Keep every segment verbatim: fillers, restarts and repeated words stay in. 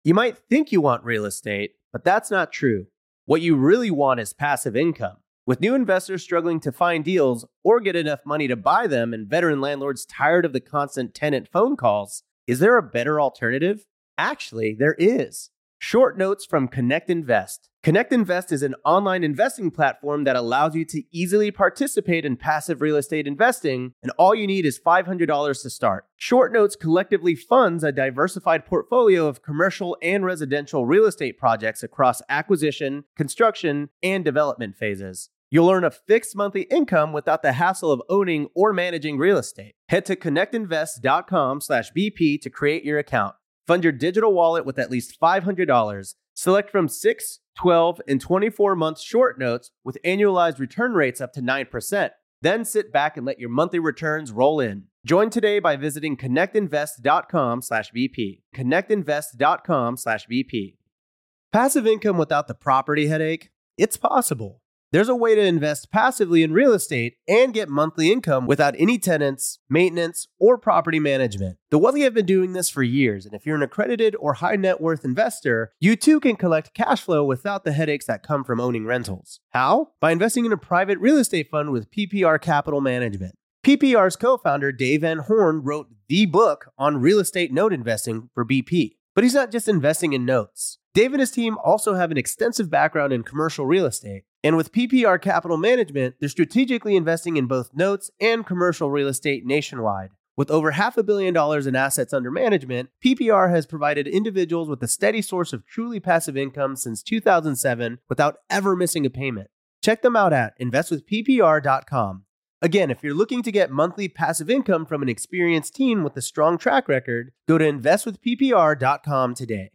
You might think you want real estate, but that's not true. What you really want is passive income. With new investors struggling to find deals or get enough money to buy them and veteran landlords tired of the constant tenant phone calls, is there a better alternative? Actually, there is. Short notes from Connect Invest. Connect Invest is an online investing platform that allows you to easily participate in passive real estate investing, and all you need is five hundred dollars to start. Short Notes collectively funds a diversified portfolio of commercial and residential real estate projects across acquisition, construction, and development phases. You'll earn a fixed monthly income without the hassle of owning or managing real estate. Head to connectinvest.com slash BP to create your account. Fund your digital wallet with at least five hundred dollars. Select from six, twelve, and twenty-four month short notes with annualized return rates up to nine percent. Then sit back and let your monthly returns roll in. Join today by visiting connectinvest.com slash BP. connectinvest.com slash BP. Passive income without the property headache? It's possible. There's a way to invest passively in real estate and get monthly income without any tenants, maintenance, or property management. The Wealthy have been doing this for years, and if you're an accredited or high net worth investor, you too can collect cash flow without the headaches that come from owning rentals. How? By investing in a private real estate fund with P P R Capital Management. P P R's co-founder Dave Van Horn wrote the book on real estate note investing for B P. But he's not just investing in notes. Dave and his team also have an extensive background in commercial real estate. And with P P R Capital Management, they're strategically investing in both notes and commercial real estate nationwide. With over half a billion dollars in assets under management, P P R has provided individuals with a steady source of truly passive income since two thousand seven without ever missing a payment. Check them out at invest with P P R dot com. Again, if you're looking to get monthly passive income from an experienced team with a strong track record, go to invest with P P R dot com today.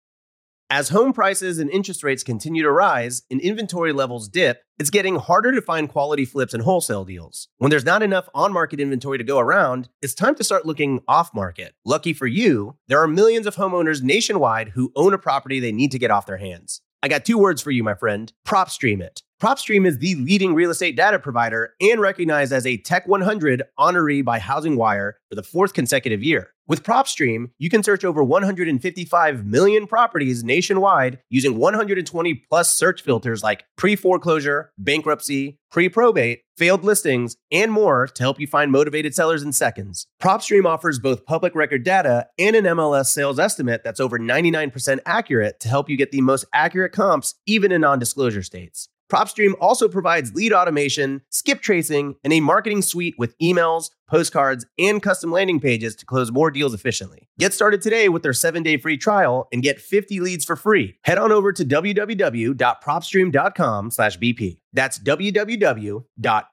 As home prices and interest rates continue to rise and inventory levels dip, it's getting harder to find quality flips and wholesale deals. When there's not enough on-market inventory to go around, it's time to start looking off-market. Lucky for you, there are millions of homeowners nationwide who own a property they need to get off their hands. I got two words for you, my friend. PropStream it. PropStream is the leading real estate data provider and recognized as a Tech one hundred honoree by Housing Wire for the fourth consecutive year. With PropStream, you can search over one hundred fifty-five million properties nationwide using one hundred twenty plus search filters like pre-foreclosure, bankruptcy, pre-probate, failed listings, and more to help you find motivated sellers in seconds. PropStream offers both public record data and an M L S sales estimate that's over ninety-nine percent accurate to help you get the most accurate comps, even in non-disclosure states. PropStream also provides lead automation, skip tracing, and a marketing suite with emails, postcards, and custom landing pages to close more deals efficiently. Get started today with their seven-day free trial and get fifty leads for free. Head on over to w w w dot propstream dot com slash b p. That's w w w dot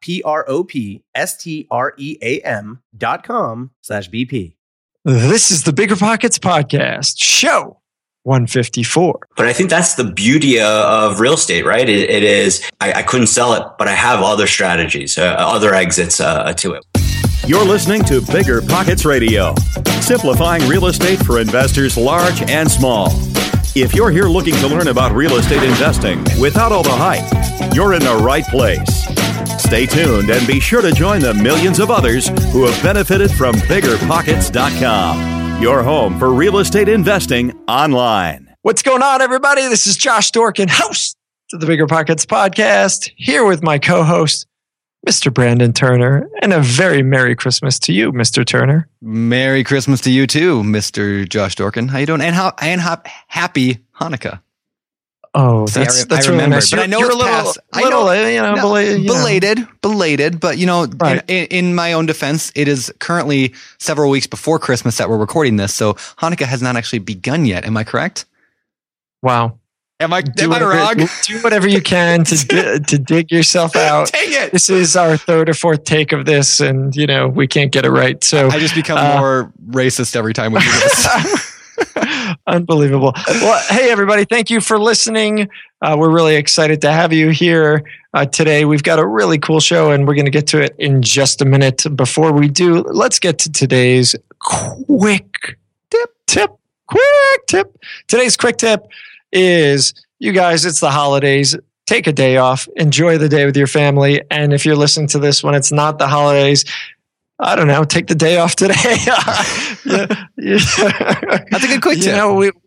propstream dot com slash b p. This is the Bigger Pockets Podcast, show one fifty-four. But I think that's the beauty of real estate, right? It, it is, I, I couldn't sell it, but I have other strategies, uh, other exits uh, to it. You're listening to Bigger Pockets Radio, simplifying real estate for investors large and small. If you're here looking to learn about real estate investing without all the hype, you're in the right place. Stay tuned and be sure to join the millions of others who have benefited from bigger pockets dot com. Your home for real estate investing online. What's going on, everybody? This is Josh Dorkin, host of the Bigger Pockets Podcast, here with my co-host, Mister Brandon Turner, and a very Merry Christmas to you, Mister Turner. Merry Christmas to you too, Mister Josh Dorkin. How you doing? And how and ha- happy Hanukkah. Oh, See, that's I, that's I really remember, nice. but You're, I know you're it's a little, past. little, I know, you know, no, belated, you belated, know. belated. But you know, Right. in, in my own defense, it is currently several weeks before Christmas that we're recording this, so Hanukkah has not actually begun yet. Am I correct? Wow. Am I? Do am I whatever, wrong? do whatever you can to di- to dig yourself out. Dang it! This is our third or fourth take of this, and you know we can't get it right. So I just become uh, more racist every time we do this. Unbelievable. Well, hey, everybody. Thank you for listening. Uh, we're really excited to have you here uh, today. We've got a really cool show, and we're going to get to it in just a minute. Before we do, let's get to today's quick tip, tip, quick tip. Today's quick tip is, you guys, it's the holidays. Take a day off. Enjoy the day with your family. And if you're listening to this when it's not the holidays, I don't know, take the day off today. yeah, yeah. That's a good quick tip. You know, we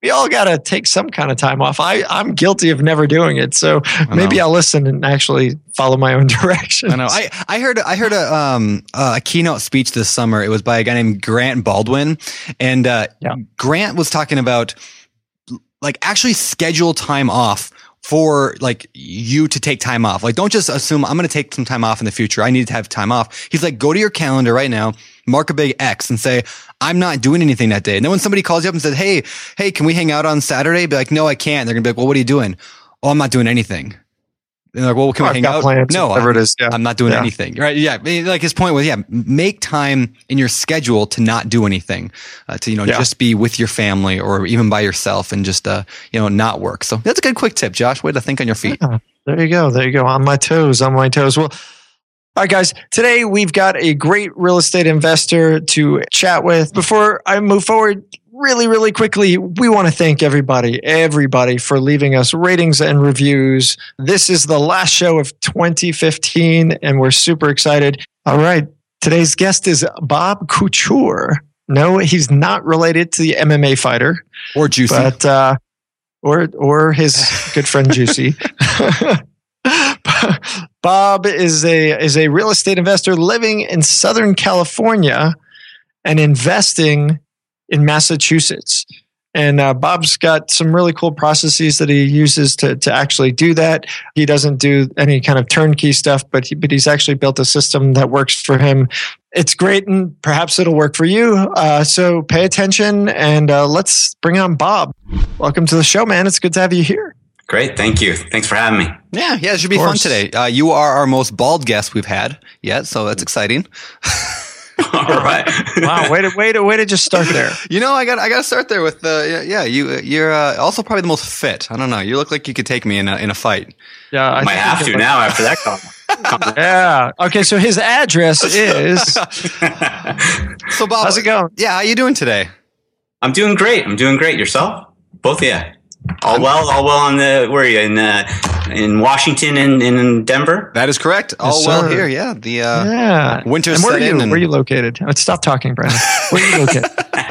we all got to take some kind of time off. I, I'm guilty of never doing it. So maybe I'll listen and actually follow my own direction. I know. I, I heard I heard a um a keynote speech this summer. It was by a guy named Grant Baldwin, and uh, yeah. Grant was talking about like actually schedule time off for like you to take time off. Like, don't just assume I'm going to take some time off in the future. I need to have time off. He's like, go to your calendar right now, mark a big X and say, I'm not doing anything that day. And then when somebody calls you up and says, Hey, Hey, can we hang out on Saturday? Be like, no, I can't. They're gonna be like, well, what are you doing? Oh, I'm not doing anything. And they're like, well, can oh, we hang out? Plans, no, whatever I'm, it is. Yeah. I'm not doing yeah. anything. Right. Yeah. Like his point was, yeah, make time in your schedule to not do anything, uh, to, you know, yeah. just be with your family or even by yourself and just, uh, you know, not work. So that's a good quick tip, Josh. Way to think on your feet. Yeah. There you go. There you go. On my toes, on my toes. Well, all right, guys, today we've got a great real estate investor to chat with. Before I move forward, really, really quickly, we want to thank everybody, everybody for leaving us ratings and reviews. This is the last show of twenty fifteen, and we're super excited. All right, today's guest is Bob Couture. No, he's not related to the M M A fighter. Or Juicy. But, uh, or, or his good friend Juicy. Bob is a is a real estate investor living in Southern California and investing in Massachusetts. And uh, Bob's got some really cool processes that he uses to to actually do that. He doesn't do any kind of turnkey stuff, but he, but he's actually built a system that works for him. It's great, and perhaps it'll work for you. Uh, so pay attention, and uh, let's bring on Bob. Welcome to the show, man. It's good to have you here. Great. Thank you. Thanks for having me. Yeah. Yeah. It should be fun today. Uh, you are our most bald guest we've had yet. So that's exciting. All right. Wow. Way to, way to, way to just start there. You know, I got, I got to start there with, uh, yeah, yeah, you, you're, uh, also probably the most fit. I don't know. You look like you could take me in a, in a fight. Yeah. I might have to like, now after that comment. Yeah. Okay. So his address is. So Bob, how's it going? Yeah. How you doing today? I'm doing great. I'm doing great. Yourself? Both. Yeah. All well, all well on the, where are you, in uh, in Washington and in Denver? That is correct. All yes, well sir. here, yeah. The uh, yeah. winter and where set are you, in. And where are you located? Oh, stop talking, Brandon. Where are you located?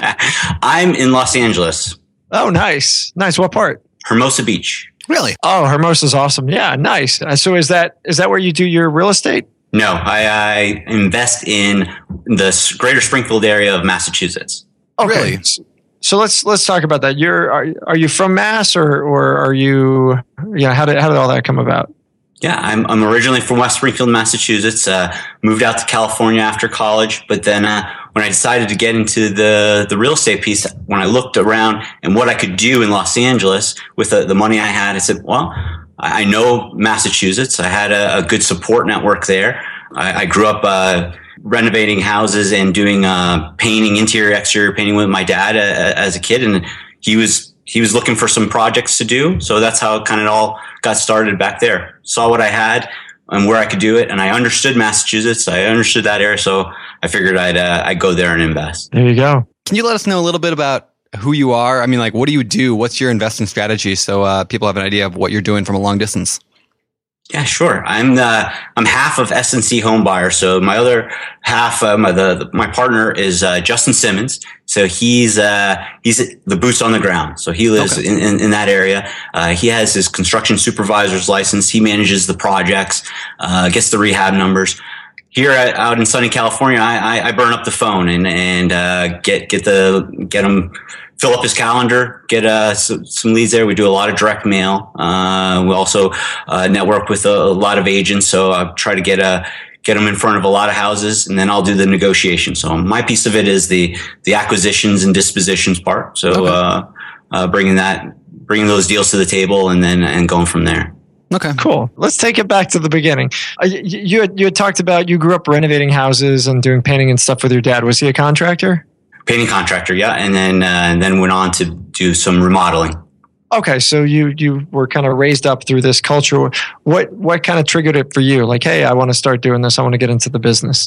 I'm in Los Angeles. Oh, nice. Nice. What part? Hermosa Beach. Really? Oh, Hermosa's awesome. Yeah, nice. Uh, so is that is that where you do your real estate? No, I, I invest in the greater Springfield area of Massachusetts. Okay. Really? So let's let's talk about that. You're are, are you from Mass, or or are you you know how did how did all that come about? Yeah, I'm I'm originally from West Springfield, Massachusetts. Uh, moved out to California after college, but then uh, when I decided to get into the the real estate piece, when I looked around and what I could do in Los Angeles with the, the money I had, I said, well, I know Massachusetts. I had a, a good support network there. I, I grew up uh, renovating houses and doing uh, painting, interior, exterior painting with my dad uh, as a kid, and he was he was looking for some projects to do. So that's how it kind of all got started back there. Saw what I had and where I could do it, and I understood Massachusetts. I understood that area, so I figured I'd uh, I'd go there and invest. There you go. Can you let us know a little bit about who you are? I mean, like, what do you do? What's your investing strategy? So uh, people have an idea of what you're doing from a long distance. Yeah, sure. I'm the I'm half of S and C Home Buyer. So my other half, uh, my the, the my partner is uh, Justin Simmons. So he's uh, he's the boots on the ground. So he lives okay. in, in in that area. Uh, he has his construction supervisor's license. He manages the projects, uh, gets the rehab numbers. Here at, out in sunny California, I, I, I burn up the phone and and uh, get get the get him. Fill up his calendar, get uh, some, some leads there. We do a lot of direct mail. Uh, we also uh, network with a, a lot of agents. So I try to get a, get them in front of a lot of houses, and then I'll do the negotiation. So my piece of it is the the acquisitions and dispositions part. So okay. uh, uh, bringing that, bringing those deals to the table, and then and going from there. Okay, cool. Let's take it back to the beginning. Uh, you, you had, you had talked about you grew up renovating houses and doing painting and stuff with your dad. Was he a contractor? Painting contractor, yeah, and then uh, and then went on to do some remodeling. Okay, so you you were kind of raised up through this culture. What what kind of triggered it for you? Like, hey, I want to start doing this. I want to get into the business.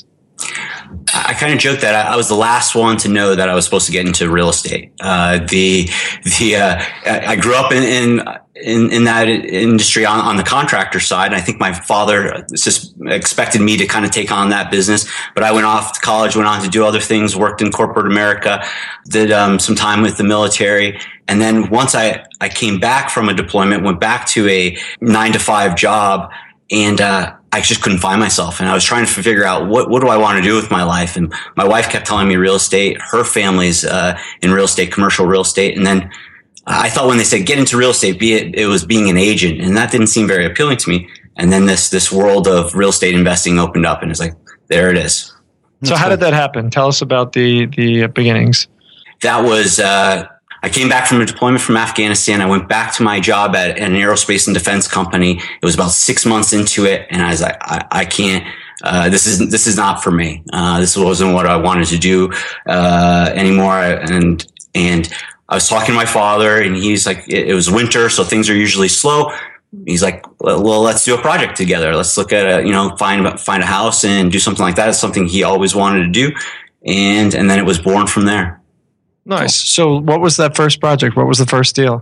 I kind of joked that I, I was the last one to know that I was supposed to get into real estate. Uh, the the uh, I grew up in in in, in that industry on, on the contractor side. And I think my father just expected me to kind of take on that business. But I went off to college, went on to do other things, worked in corporate America, did um, some time with the military, And then once I, I came back from a deployment, went back to a nine to five job, and uh, I just couldn't find myself. And I was trying to figure out what, what do I want to do with my life? And my wife kept telling me real estate. Her family's uh, in real estate, commercial real estate. And then I thought when they said get into real estate, be it, it was being an agent. And that didn't seem very appealing to me. And then this this world of real estate investing opened up, and it's like, there it is. So how did that happen? Tell us about the the beginnings. That was, uh, I came back from a deployment from Afghanistan. I went back to my job at an aerospace and defense company. It was about six months into it, and I was like, I, I can't, uh, this is, this is not for me. Uh, this wasn't what I wanted to do, uh, anymore. And, and I was talking to my father, and he's like, it, it was winter, so things are usually slow. He's like, well, let's do a project together. Let's look at a, you know, find, find a house and do something like that. It's something he always wanted to do. And, and then it was born from there. Nice. So what was that first project? What was the first deal?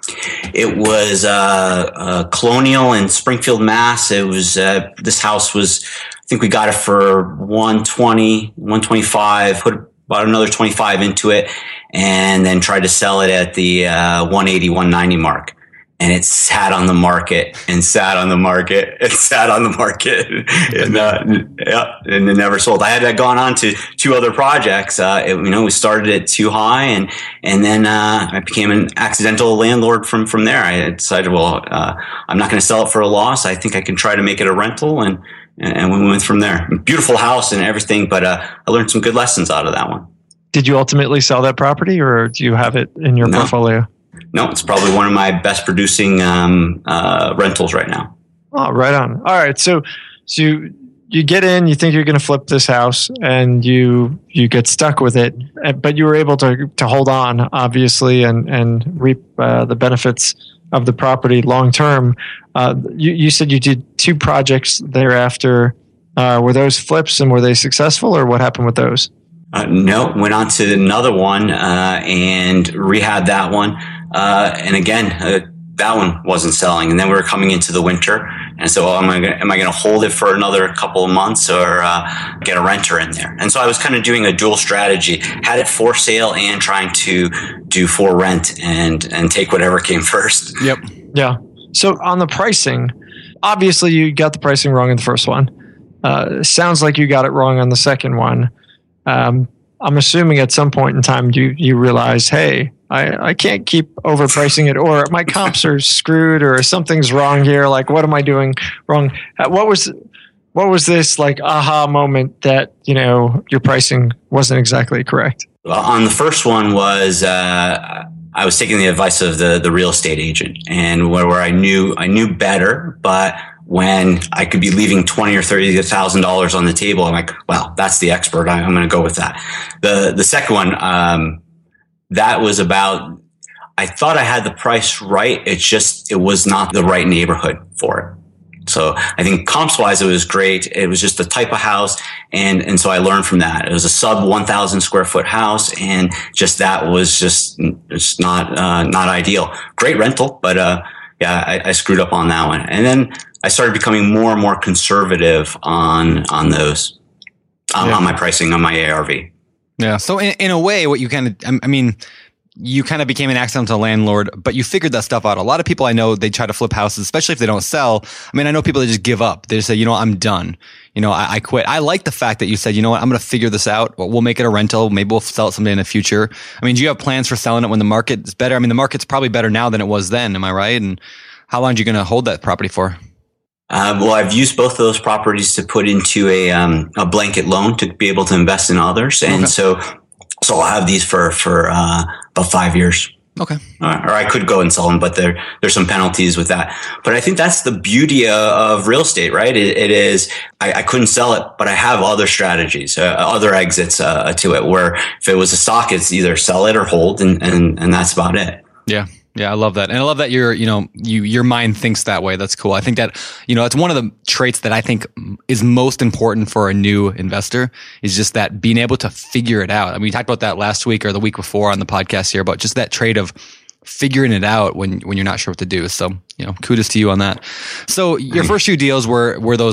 It was, uh, uh, Colonial in Springfield, Mass. It was, uh, this house was, I think we got it for one twenty, one twenty-five, put about another twenty-five into it, and then tried to sell it at the, uh, one eighty, one ninety mark. And it sat on the market and sat on the market and sat on the market and, uh, yeah, and it never sold. I had gone on to two other projects. Uh, it, you know, we started it too high, and, and then, uh, I became an accidental landlord from, from there. I decided, well, uh, I'm not going to sell it for a loss. I think I can try to make it a rental, and, and we went from there. Beautiful house and everything, but, uh, I learned some good lessons out of that one. Did you ultimately sell that property, or do you have it in your no. portfolio? No, it's probably one of my best producing um, uh, rentals right now. Oh, right on. All right. So, so you, you get in, you think you're going to flip this house, and you you get stuck with it, but you were able to to hold on, obviously, and and reap uh, the benefits of the property long term. Uh, you you said you did two projects thereafter. Uh, were those flips, and were they successful, or what happened with those? Uh, no, went on to another one uh, and rehabbed that one. Uh, and again, uh, that one wasn't selling. And then we were coming into the winter. And so oh, am I gonna, am I going to hold it for another couple of months, or uh, get a renter in there? And so I was kind of doing a dual strategy, had it for sale and trying to do for rent and, and take whatever came first. Yep. Yeah. So on the pricing, obviously you got the pricing wrong in the first one. Uh, sounds like you got it wrong on the second one. Um, I'm assuming at some point in time you you realize, hey, I, I can't keep overpricing it, or my comps are screwed, or something's wrong here. Like, what am I doing wrong? What was what was this like aha moment that, you know, your pricing wasn't exactly correct? Well, on the first one was uh, I was taking the advice of the the real estate agent, and where, where I knew I knew better, but when I could be leaving twenty or thirty thousand dollars on the table, I'm like, well, that's the expert. I, I'm going to go with that. The the second one, um, that was about. I thought I had the price right. It's just it was not the right neighborhood for it. So I think comps wise, it was great. It was just the type of house, and and so I learned from that. It was a sub one thousand square foot house, and just that was just just not uh, not ideal. Great rental, but uh, yeah, I, I screwed up on that one, and then I started becoming more and more conservative on on those, um, yeah. on my pricing, on my A R V. Yeah. So in, in a way, what you kind of, I mean, you kind of became an accidental landlord, but you figured that stuff out. A lot of people I know, they try to flip houses, especially if they don't sell. I mean, I know people that just give up. They just say, you know, I'm done. You know, I, I quit. I like the fact that you said, you know what, I'm going to figure this out. We'll make it a rental. Maybe we'll sell it someday in the future. I mean, do you have plans for selling it when the market's better? I mean, the market's probably better now than it was then. Am I right? And how long are you going to hold that property for? Uh, well, I've used both of those properties to put into a um, a blanket loan to be able to invest in others, and okay. so so I'll have these for for uh, about five years. Okay, or, or I could go and sell them, but there there's some penalties with that. But I think that's the beauty of real estate, right? It, it is I, I couldn't sell it, but I have other strategies, uh, other exits uh, to it. Where if it was a stock, it's either sell it or hold, and and and that's about it. Yeah. Yeah, I love that. And I love that you're, you know, you, your mind thinks that way. That's cool. I think that, you know, it's one of the traits that I think is most important for a new investor is just that being able to figure it out. I mean, we talked about that last week or the week before on the podcast here about just that trait of figuring it out when, when you're not sure what to do. So, you know, kudos to you on that. So your first few deals were, were those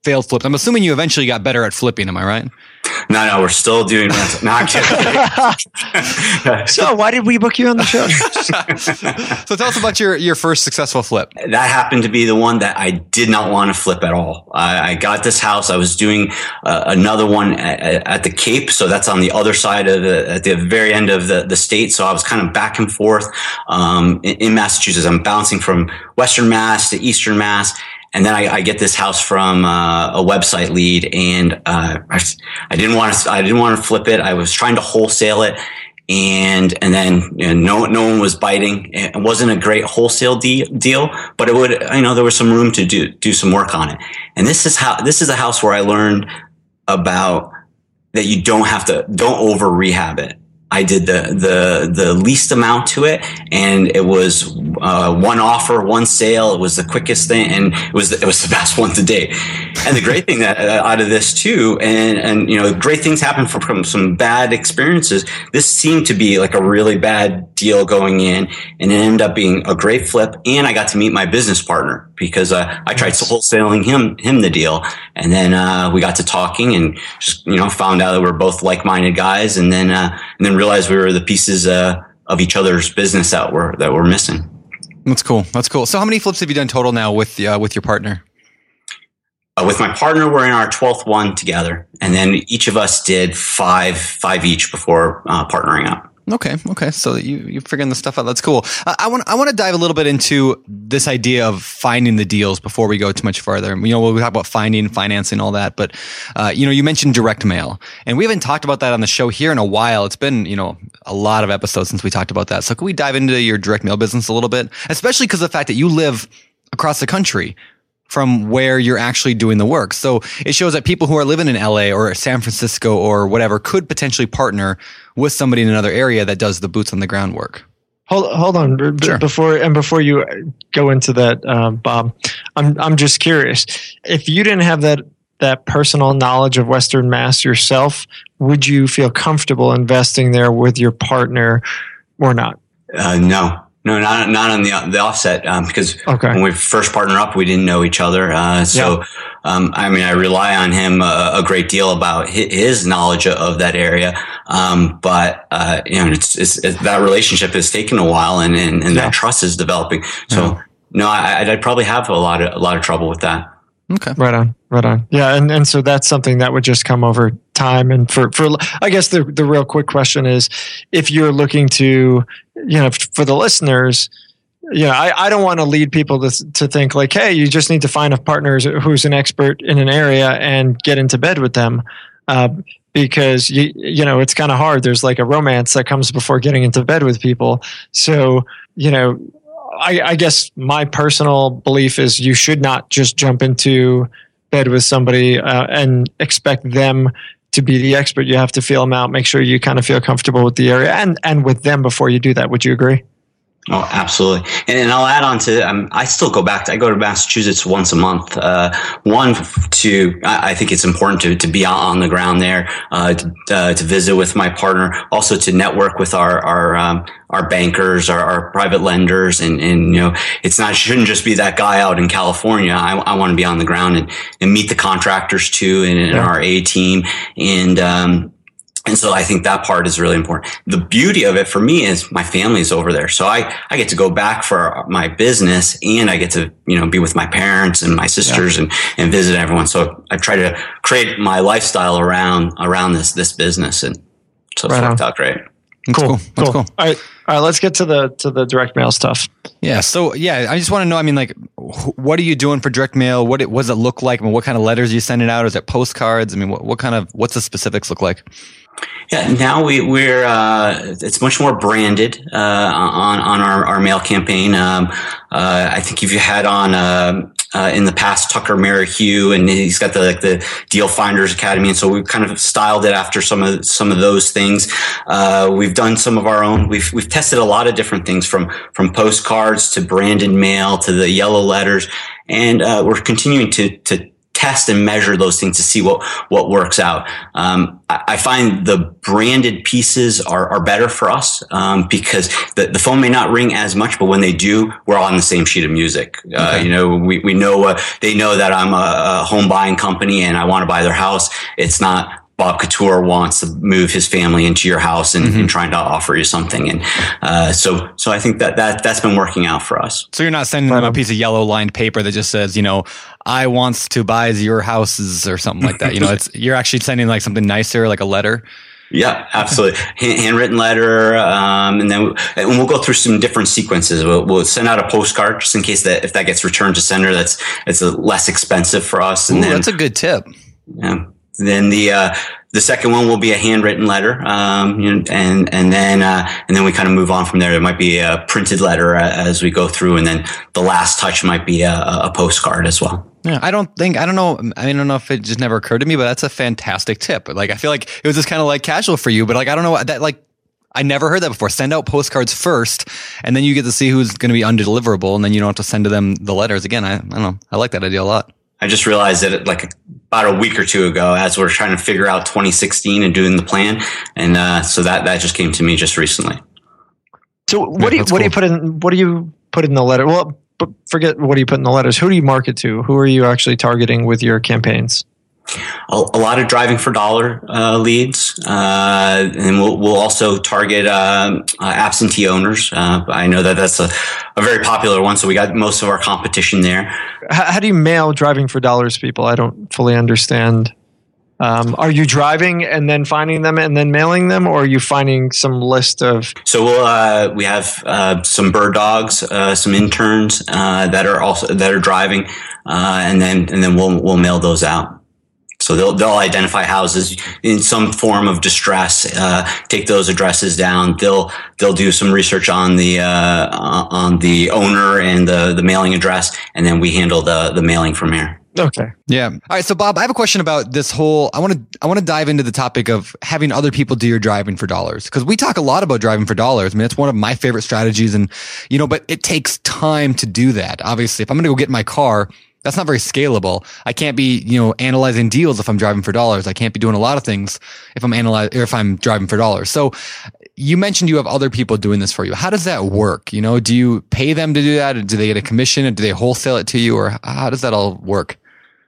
failed flips. I'm assuming you eventually got better at flipping. Am I right? No, no, we're still doing rental. No, I'm kidding. So why did we book you on the show? So tell us about your, your first successful flip. That happened to be the one that I did not want to flip at all. I, I got this house. I was doing uh, another one at, at the Cape. So that's on the other side of the, at the very end of the, the state. So I was kind of back and forth um, in, in Massachusetts. I'm bouncing from Western Mass to Eastern Mass. And then I, I get this house from uh, a website lead, and uh, I, I didn't want to. I didn't want to flip it. I was trying to wholesale it, and and then you know, no no one was biting. It wasn't a great wholesale de- deal, but it would. You know, there was some room to do do some work on it. And this is how this is a house where I learned about that you don't have to don't over rehab it. I did the, the, the least amount to it, and it was, uh, one offer, one sale. It was the quickest thing, and it was, it was the best one to date. And the great thing that uh, out of this too, and, and, you know, great things happen from, from some bad experiences. This seemed to be like a really bad deal going in, and it ended up being a great flip. And I got to meet my business partner because, uh, I tried wholesaling him, him the deal. And then, uh, we got to talking and just, you know, found out that we're both like-minded guys. And then, uh, and then realized we were the pieces uh, of each other's business that were that were missing. That's cool. That's cool. So, how many flips have you done total now with uh, with your partner? Uh, with my partner, we're in our twelfth one together, and then each of us did five five each before uh, partnering up. Okay. Okay. So you, you're figuring this stuff out. That's cool. Uh, I want, I want to dive a little bit into this idea of finding the deals before we go too much further. You know, we'll talk about finding, financing, all that, but, uh, you know, you mentioned direct mail, and we haven't talked about that on the show here in a while. It's been, you know, a lot of episodes since we talked about that. So can we dive into your direct mail business a little bit, especially because of the fact that you live across the country from where you're actually doing the work. So it shows that people who are living in L A or San Francisco or whatever could potentially partner with somebody in another area that does the boots on the ground work. Hold hold on b- Sure. before and before you go into that, uh, Bob. I'm I'm just curious. If you didn't have that that personal knowledge of Western Mass yourself, would you feel comfortable investing there with your partner or not? Uh, no. No, not not on the the offset, um, because okay. when we first partnered up, we didn't know each other. Uh, so, yeah. um, I mean, I rely on him a, a great deal about his, his knowledge of that area. Um, but uh, you know, it's, it's, it's that relationship has taken a while, and and, and yeah. that trust is developing. So, yeah. no, I, I'd probably have a lot of a lot of trouble with that. Okay. Right on. Right on. Yeah. And, and so that's something that would just come over time. And for, for, I guess the, the real quick question is if you're looking to, you know, for the listeners, you know, I, I don't want to lead people to, to think like, hey, you just need to find a partner who's an expert in an area and get into bed with them. Uh, because you, you know, it's kind of hard. There's like a romance that comes before getting into bed with people. So, you know, I, I guess my personal belief is you should not just jump into bed with somebody uh, and expect them to be the expert. You have to feel them out, make sure you kind of feel comfortable with the area and, and with them before you do that. Would you agree? Oh, absolutely. And, and I'll add on to, um, I still go back to, I go to Massachusetts once a month. Uh, one to, I, I think it's important to, to be on the ground there, uh, to, uh, to visit with my partner, also to network with our, our, um, our bankers, our, our private lenders. And, and, you know, it's not, it shouldn't just be that guy out in California. I, I want to be on the ground and, and meet the contractors too, and, and yeah. our A team. And, um, And so I think that part is really important. The beauty of it for me is my family's over there. So I, I get to go back for my business, and I get to, you know, be with my parents and my sisters yeah. and, and visit everyone. So I try to create my lifestyle around, around this, this business. And so it's right worked on. out great. That's cool. cool. That's cool. All right. All right. Let's get to the, to the direct mail stuff. Yeah. So yeah, I just want to know, I mean, like, what are you doing for direct mail? What, it, what does it look like? I mean, what kind of letters are you sending out? Is it postcards? I mean, what, what kind of, what's the specifics look like? Yeah, now we, we're, uh, it's much more branded, uh, on, on our, our mail campaign. Um, uh, I think if you had on, uh, uh, in the past, Tucker Merrihew, and he's got the, like the Deal Finders Academy. And so we've kind of styled it after some of, some of those things. Uh, we've done some of our own. We've, we've tested a lot of different things from, from postcards to branded mail to the yellow letters. And, uh, we're continuing to, to, test and measure those things to see what, what works out. Um, I, I find the branded pieces are, are better for us, um, because the, the phone may not ring as much, but when they do, we're all on the same sheet of music. Okay. Uh, you know, we, we know, uh, they know that I'm a, a home buying company and I want to buy their house. It's not Bob Couture wants to move his family into your house and, mm-hmm. and trying to offer you something. And, uh, so, so I think that, that, that's been working out for us. So you're not sending them a piece of yellow lined paper that just says, you know, I wants to buy your houses or something like that. You know, it's, you're actually sending like something nicer, like a letter. Yeah, absolutely. Hand, handwritten letter. Um, and then and we'll go through some different sequences. We'll, we'll send out a postcard just in case that if that gets returned to sender, that's, it's a less expensive for us. And Ooh, then, that's a good tip. Yeah. Then the, uh, the second one will be a handwritten letter. Um, you know, and, and then, uh, and then we kind of move on from there. There might be a printed letter as we go through. And then the last touch might be a, a postcard as well. Yeah, I don't think, I don't know. I don't know if it just never occurred to me, but that's a fantastic tip. Like, I feel like it was just kind of like casual for you, but like, I don't know that, like, I never heard that before. Send out postcards first, and then you get to see who's going to be undeliverable, and then you don't have to send to them the letters again. I, I don't know. I like that idea a lot. I just realized that like about a week or two ago, as we're trying to figure out twenty sixteen and doing the plan, and uh, so that that just came to me just recently. So what yeah, do you what cool. do you put in what do you put in the letter? Well, but forget what do you put in the letters. Who do you market to? Who are you actually targeting with your campaigns? A, a lot of driving for dollar uh, leads, uh, and we'll, we'll also target uh, uh, absentee owners. Uh, I know that that's a, a very popular one, so we got most of our competition there. How, how do you mail driving for dollars people? I don't fully understand. Um, are you driving and then finding them and then mailing them, or are you finding some list of? So we'll uh, we have uh, some bird dogs, uh, some interns uh, that are also that are driving, uh, and then and then we'll we'll mail those out. So they'll they'll identify houses in some form of distress, uh, take those addresses down. They'll they'll do some research on the uh, on the owner and the the mailing address, and then we handle the the mailing from here. Okay. Yeah. All right. So Bob, I have a question about this whole, I want to, I want to dive into the topic of having other people do your driving for dollars. Cause we talk a lot about driving for dollars. I mean, it's one of my favorite strategies, and, you know, but it takes time to do that. Obviously, if I'm going to go get in my car, that's not very scalable. I can't be, you know, analyzing deals if I'm driving for dollars. I can't be doing a lot of things if I'm analyzing, or if I'm driving for dollars. So you mentioned you have other people doing this for you. How does that work? You know, do you pay them to do that? Or do they get a commission? Or do they wholesale it to you? Or how does that all work?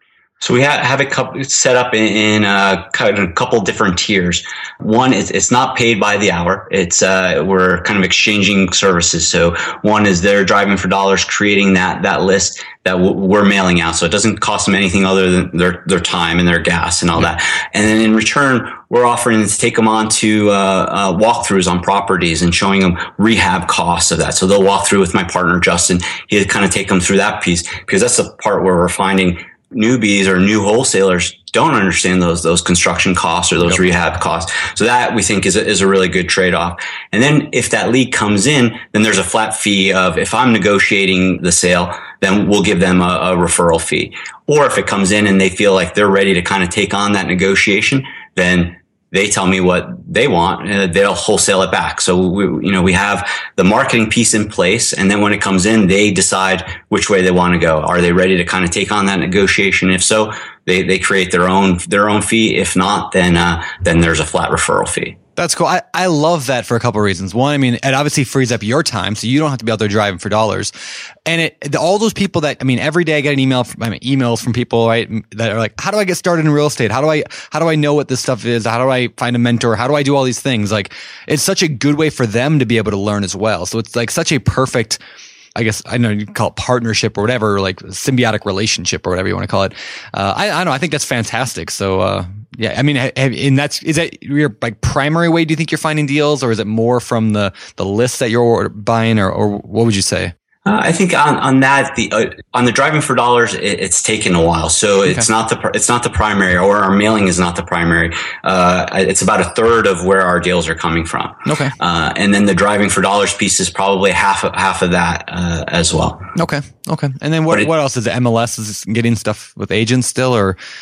So we have, have it set up in, in a, kind of a couple different tiers. One is it's not paid by the hour. It's uh, we're kind of exchanging services. So one is they're driving for dollars, creating that that list that w- we're mailing out. So it doesn't cost them anything other than their their time and their gas and all that. And then in return, we're offering to take them on to uh, uh, walkthroughs on properties and showing them rehab costs of that. So they'll walk through with my partner Justin. He'll kind of take them through that piece, because that's the part where we're finding newbies or new wholesalers don't understand those those construction costs or those yep. rehab costs. So that we think is a, is a really good trade-off. And then if that lead comes in, then there's a flat fee of, if I'm negotiating the sale, then we'll give them a, a referral fee. Or if it comes in and they feel like they're ready to kind of take on that negotiation, then they tell me what they want, uh, they'll wholesale it back. So we, you know, we have the marketing piece in place, and then when it comes in, they decide which way they want to go. Are they ready to kind of take on that negotiation? If so, they they create their own their own fee. If not, then uh, then there's a flat referral fee. That's cool. I, I love that for a couple of reasons. One, I mean, it obviously frees up your time, so you don't have to be out there driving for dollars. And it, all those people that, I mean, every day I get an email, from, I mean, emails from people, right, that are like, how do I get started in real estate? How do I, how do I know what this stuff is? How do I find a mentor? How do I do all these things? Like, it's such a good way for them to be able to learn as well. So it's like such a perfect, I guess, I know you call it partnership or whatever, or like symbiotic relationship or whatever you want to call it. Uh, I, I don't know. I think that's fantastic. So, uh, yeah, I mean, have, and that's, is that your like primary way do you think you're finding deals, or is it more from the, the list that you're buying, or, or what would you say? Uh, I think on, on that, the, uh, on the driving for dollars, it, it's taken a while. So okay. it's not the, it's not the primary, or our mailing is not the primary. Uh, it's about a third of where our deals are coming from. Okay. Uh, and then the driving for dollars piece is probably half of, half of that, uh, as well. Okay. Okay. And then what, it, what else is it? M L S is getting stuff with agents still, or?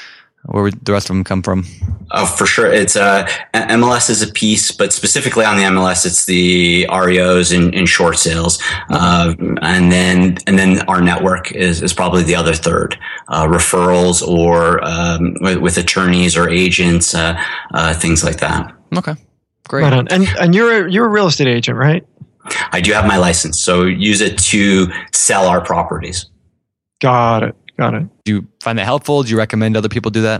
Where would the rest of them come from? Oh, for sure. It's uh, M L S is a piece, but specifically on the M L S, it's the R E Os and, and short sales, uh, and then and then our network is, is probably the other third. Uh, referrals or um, with, with attorneys or agents, uh, uh, things like that. Okay, great. Right on. And and you're a, you're a real estate agent, right? I do have my license, so use it to sell our properties. Got it. Got it. Do you find that helpful? Do you recommend other people do that?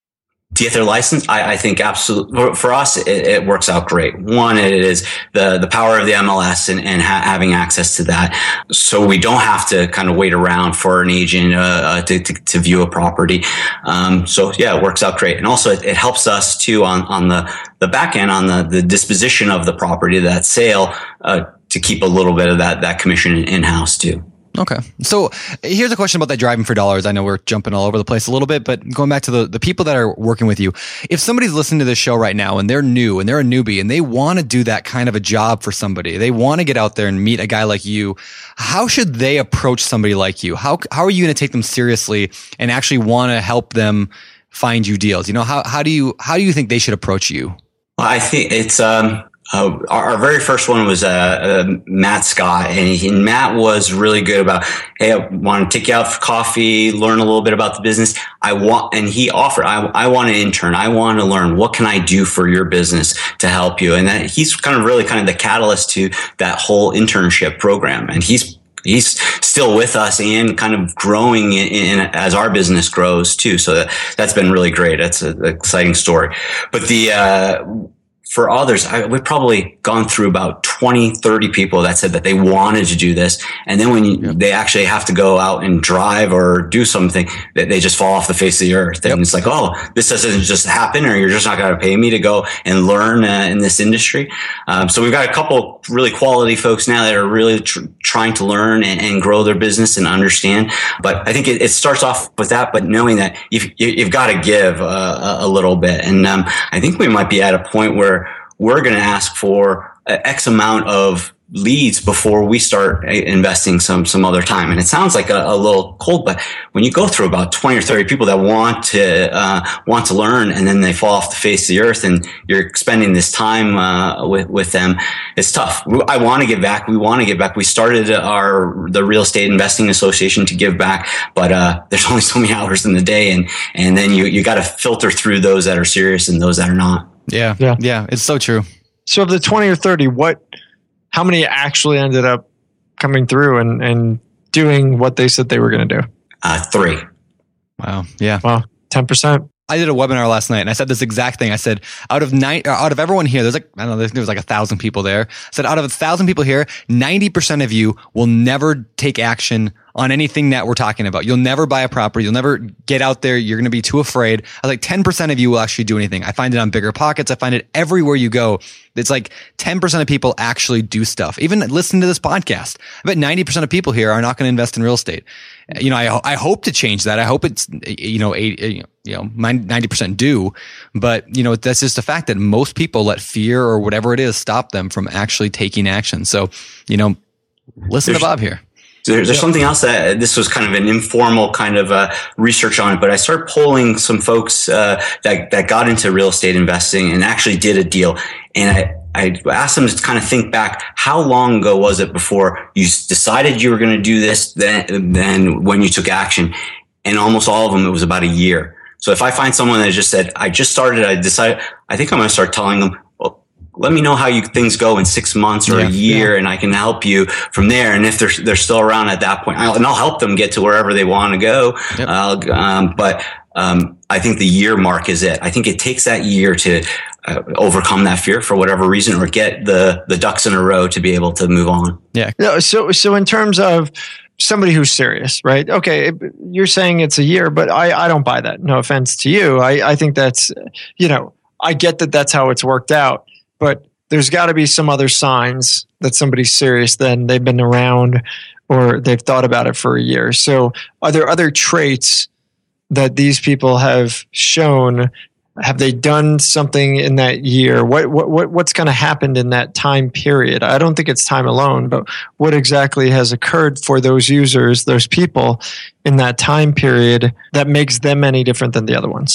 To get their license, I, I think absolutely for us, it, it works out great. One, it is the, the power of the M L S and, and ha- having access to that. So we don't have to kind of wait around for an agent, uh, to, to, to view a property. Um, so yeah, it works out great. And also it, it helps us too on, on the, the back end, on the, the disposition of the property, that sale, uh, to keep a little bit of that, that commission in-house too. Okay. So here's a question about that driving for dollars. I know we're jumping all over the place a little bit, but going back to the, the people that are working with you, if somebody's listening to this show right now and they're new and they're a newbie and they want to do that kind of a job for somebody, they want to get out there and meet a guy like you, how should they approach somebody like you? How, how are you going to take them seriously and actually want to help them find you deals? You know, how, how do you, how do you think they should approach you? Well, I think it's, um, Uh, our, our very first one was uh, uh, Matt Scott, and, he, and Matt was really good about, hey, I want to take you out for coffee, learn a little bit about the business. I want, and he offered, I, I want an intern. I want to learn, what can I do for your business to help you? And that he's kind of really kind of the catalyst to that whole internship program. And he's He's still with us and kind of growing in, in as our business grows too. So that, that's been really great. That's an exciting story. But the, uh, for others, I, we've probably gone through about twenty, thirty people that said that they wanted to do this. And then when you, yep. they actually have to go out and drive or do something, that they just fall off the face of the earth. Yep. And it's like, oh, this doesn't just happen, or you're just not going to pay me to go and learn uh, in this industry. Um, so we've got a couple really quality folks now that are really tr- trying to learn and, and grow their business and understand. But I think it, it starts off with that, but knowing that you've, you've got to give uh, a, a little bit. And um, I think we might be at a point where we're going to ask for X amount of leads before we start investing some some other time. And it sounds like a, a little cold, but when you go through about twenty or thirty people that want to uh, want to learn, and then they fall off the face of the earth, and you're spending this time uh, with with them, it's tough. I want to give back. We want to give back. We started our the Real Estate Investing Association to give back, but uh, there's only so many hours in the day, and and then you you got to filter through those that are serious and those that are not. Yeah, yeah, yeah. It's so true. So of the twenty or thirty, what, how many actually ended up coming through and, and doing what they said they were going to do? Uh, three. Wow. Yeah. Wow. ten percent. I did a webinar last night and I said this exact thing. I said, out of nine, out of everyone here, there's like, I don't know, there was like a thousand people there. I said, out of a thousand people here, ninety percent of you will never take action on anything that we're talking about. You'll never buy a property. You'll never get out there. You're going to be too afraid. I was like, ten percent of you will actually do anything. I find it on Bigger Pockets. I find it everywhere you go. It's like ten percent of people actually do stuff. Even listen to this podcast. I bet ninety percent of people here are not going to invest in real estate. You know, I, I hope to change that. I hope it's, you know, eight, you know, ninety percent do, but you know, that's just the fact that most people let fear or whatever it is stop them from actually taking action. So, you know, listen There's- to Bob here. There's, there's something else that this was kind of an informal kind of uh, research on it, but I started polling some folks uh, that that got into real estate investing and actually did a deal. And I, I asked them to kind of think back, how long ago was it before you decided you were going to do this, then, then when you took action? And almost all of them, it was about a year. So if I find someone that just said, I just started, I decided, I think I'm going to start telling them, let me know how you things go in six months or yeah, a year, yeah. and I can help you from there. And if they're they're still around at that point, I'll, and I'll help them get to wherever they want to go. Yep. Uh, um, but um, I think the year mark is it. I think it takes that year to uh, overcome that fear for whatever reason, or get the the ducks in a row to be able to move on. Yeah. No, so so in terms of somebody who's serious, right? Okay, you're saying it's a year, but I I don't buy that. No offense to you. I I think that's, you know, I get that that's how it's worked out. But there's got to be some other signs that somebody's serious than they've been around or they've thought about it for a year. So are there other traits that these people have shown? Have they done something in that year? What what, what what's kind of happened in that time period? I don't think it's time alone, but what exactly has occurred for those users, those people in that time period that makes them any different than the other ones?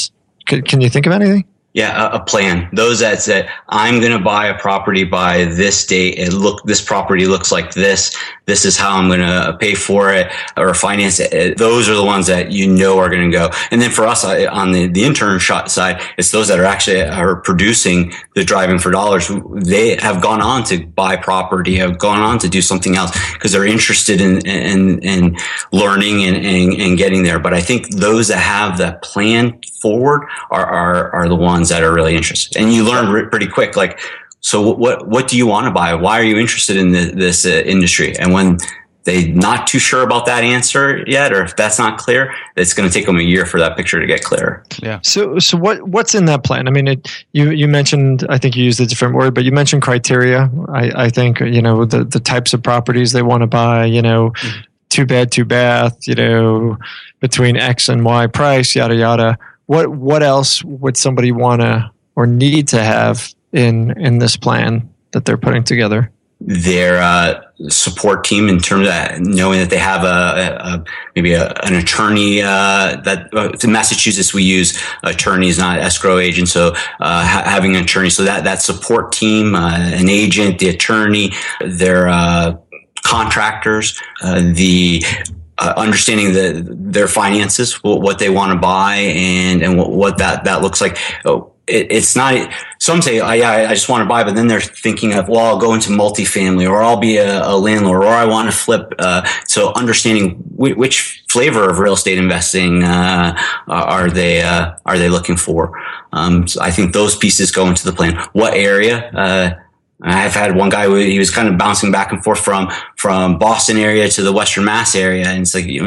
Can, can you think of anything? Yeah, a, a plan. Those that said, I'm going to buy a property by this date. It look, this property looks like this. This is how I'm going to pay for it or finance it. Those are the ones that you know are going to go. And then for us on the, the intern shot side, it's those that are actually are producing the driving for dollars. They have gone on to buy property, have gone on to do something else because they're interested in, in, in learning and, and, and getting there. But I think those that have that plan forward are, are, are the ones that are really interested. And you learn re- pretty quick, like, so what, what do you want to buy? Why are you interested in the, this uh, industry? And when they're not too sure about that answer yet, or if that's not clear, it's going to take them a year for that picture to get clearer. Yeah. So, so what, what's in that plan? I mean, it, you, you mentioned, I think you used a different word, but you mentioned criteria. I, I think, you know, the, the types of properties they want to buy, you know, mm-hmm. two bed, two bath, you know, between X and Y price, yada, yada. What, what else would somebody want to or need to have in, in this plan that they're putting together? Their uh, support team, in terms of knowing that they have a, a, a maybe a, an attorney uh, that uh, in Massachusetts we use attorneys, not escrow agents. So uh, ha- having an attorney, so that that support team, uh, an agent, the attorney, their uh, contractors, uh, the Uh, understanding the, their finances, what, what they want to buy, and and what, what that that looks like. Oh, it, it's not. Some say, oh, "Yeah, I just want to buy," but then they're thinking of, "Well, I'll go into multifamily, or I'll be a, a landlord, or I want to flip." Uh, so, understanding w- which flavor of real estate investing uh, are they uh, are they looking for? Um, so I think those pieces go into the plan. What area? Uh, I've had one guy who he was kind of bouncing back and forth from from Boston area to the Western Mass area, and it's like you,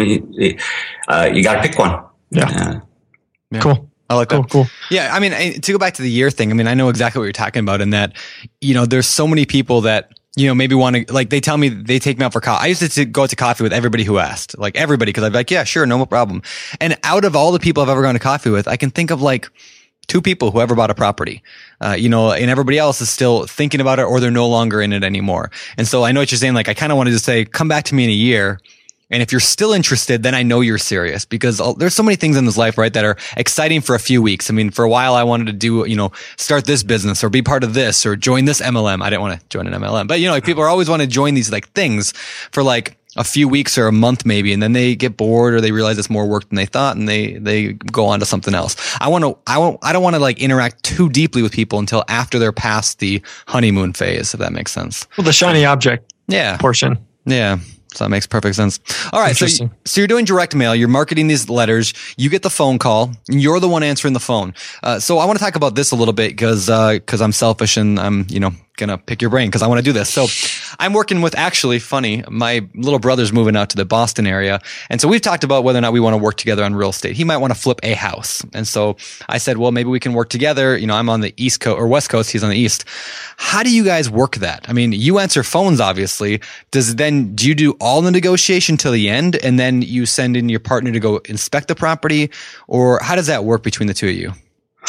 uh, you got to pick one. Yeah. Uh, yeah. Cool. I like cool, that. Cool. Yeah. I mean, to go back to the year thing, I mean, I know exactly what you're talking about in that, you know, there's so many people that, you know, maybe want to, like, they tell me they take me out for coffee. I used to go out to coffee with everybody who asked, like everybody, because I'd be like, yeah, sure, no problem. And out of all the people I've ever gone to coffee with, I can think of like two people who ever bought a property, uh, you know, and everybody else is still thinking about it, or they're no longer in it anymore. And so I know what you're saying. Like, I kind of wanted to say, come back to me in a year. And if you're still interested, then I know you're serious, because there's so many things in this life, right, that are exciting for a few weeks. I mean, for a while I wanted to do, you know, start this business or be part of this or join this M L M. I didn't want to join an M L M, but you know, like, people are always want to join these like things for like a few weeks or a month maybe, and then they get bored or they realize it's more work than they thought, and they they go on to something else. I want to I won't I don't want to like interact too deeply with people until after they're past the honeymoon phase, if that makes sense. Well, the shiny object yeah portion. Yeah. So that makes perfect sense. All right. So, you, so you're doing direct mail. You're marketing these letters. You get the phone call. And you're the one answering the phone. Uh, so I want to talk about this a little bit because, uh, because I'm selfish and I'm, you know, going to pick your brain because I want to do this. So I'm working with, actually funny, my little brother's moving out to the Boston area. And so we've talked about whether or not we want to work together on real estate. He might want to flip a house. And so I said, well, maybe we can work together. You know, I'm on the East Coast or West Coast. He's on the East. How do you guys work that? I mean, you answer phones, obviously. Does then, do you do all the negotiation till the end and then you send in your partner to go inspect the property? Or how does that work between the two of you?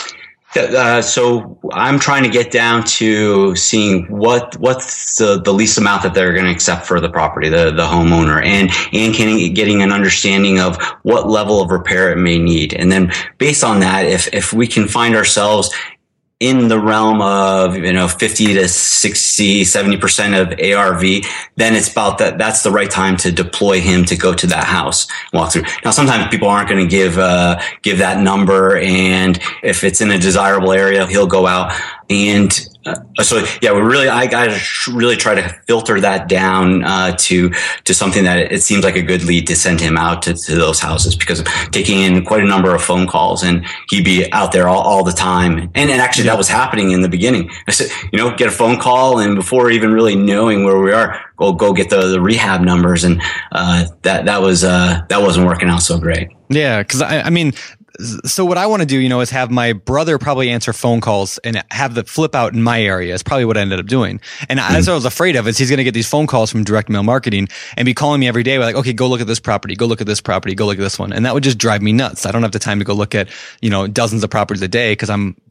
Uh, so I'm trying to get down to seeing what what's the, the least amount that they're going to accept for the property, the the homeowner, and and can, getting an understanding of what level of repair it may need, and then based on that, if if we can find ourselves in the realm of, you know, fifty to sixty, seventy percent of A R V, then it's about that. That's the right time to deploy him to go to that house, walk through. Now, sometimes people aren't going to give, uh, give that number. And if it's in a desirable area, he'll go out. And uh, so, yeah, we really, I got to really try to filter that down, uh, to, to something that it seems like a good lead to send him out to, to those houses, because of taking in quite a number of phone calls, and he'd be out there all, all the time. And, and actually that was happening in the beginning. I said, you know, get a phone call, and before even really knowing where we are, go, go get the, the rehab numbers. And, uh, that, that was, uh, that wasn't working out so great. Yeah. Cause I, I mean, so what I want to do, you know, is have my brother probably answer phone calls and have the flip out in my area is probably what I ended up doing. And mm. as I was afraid of is he's going to get these phone calls from direct mail marketing and be calling me every day. Like, okay, go look at this property, go look at this property, go look at this one. And that would just drive me nuts. I don't have the time to go look at, you know, dozens of properties a day because I'm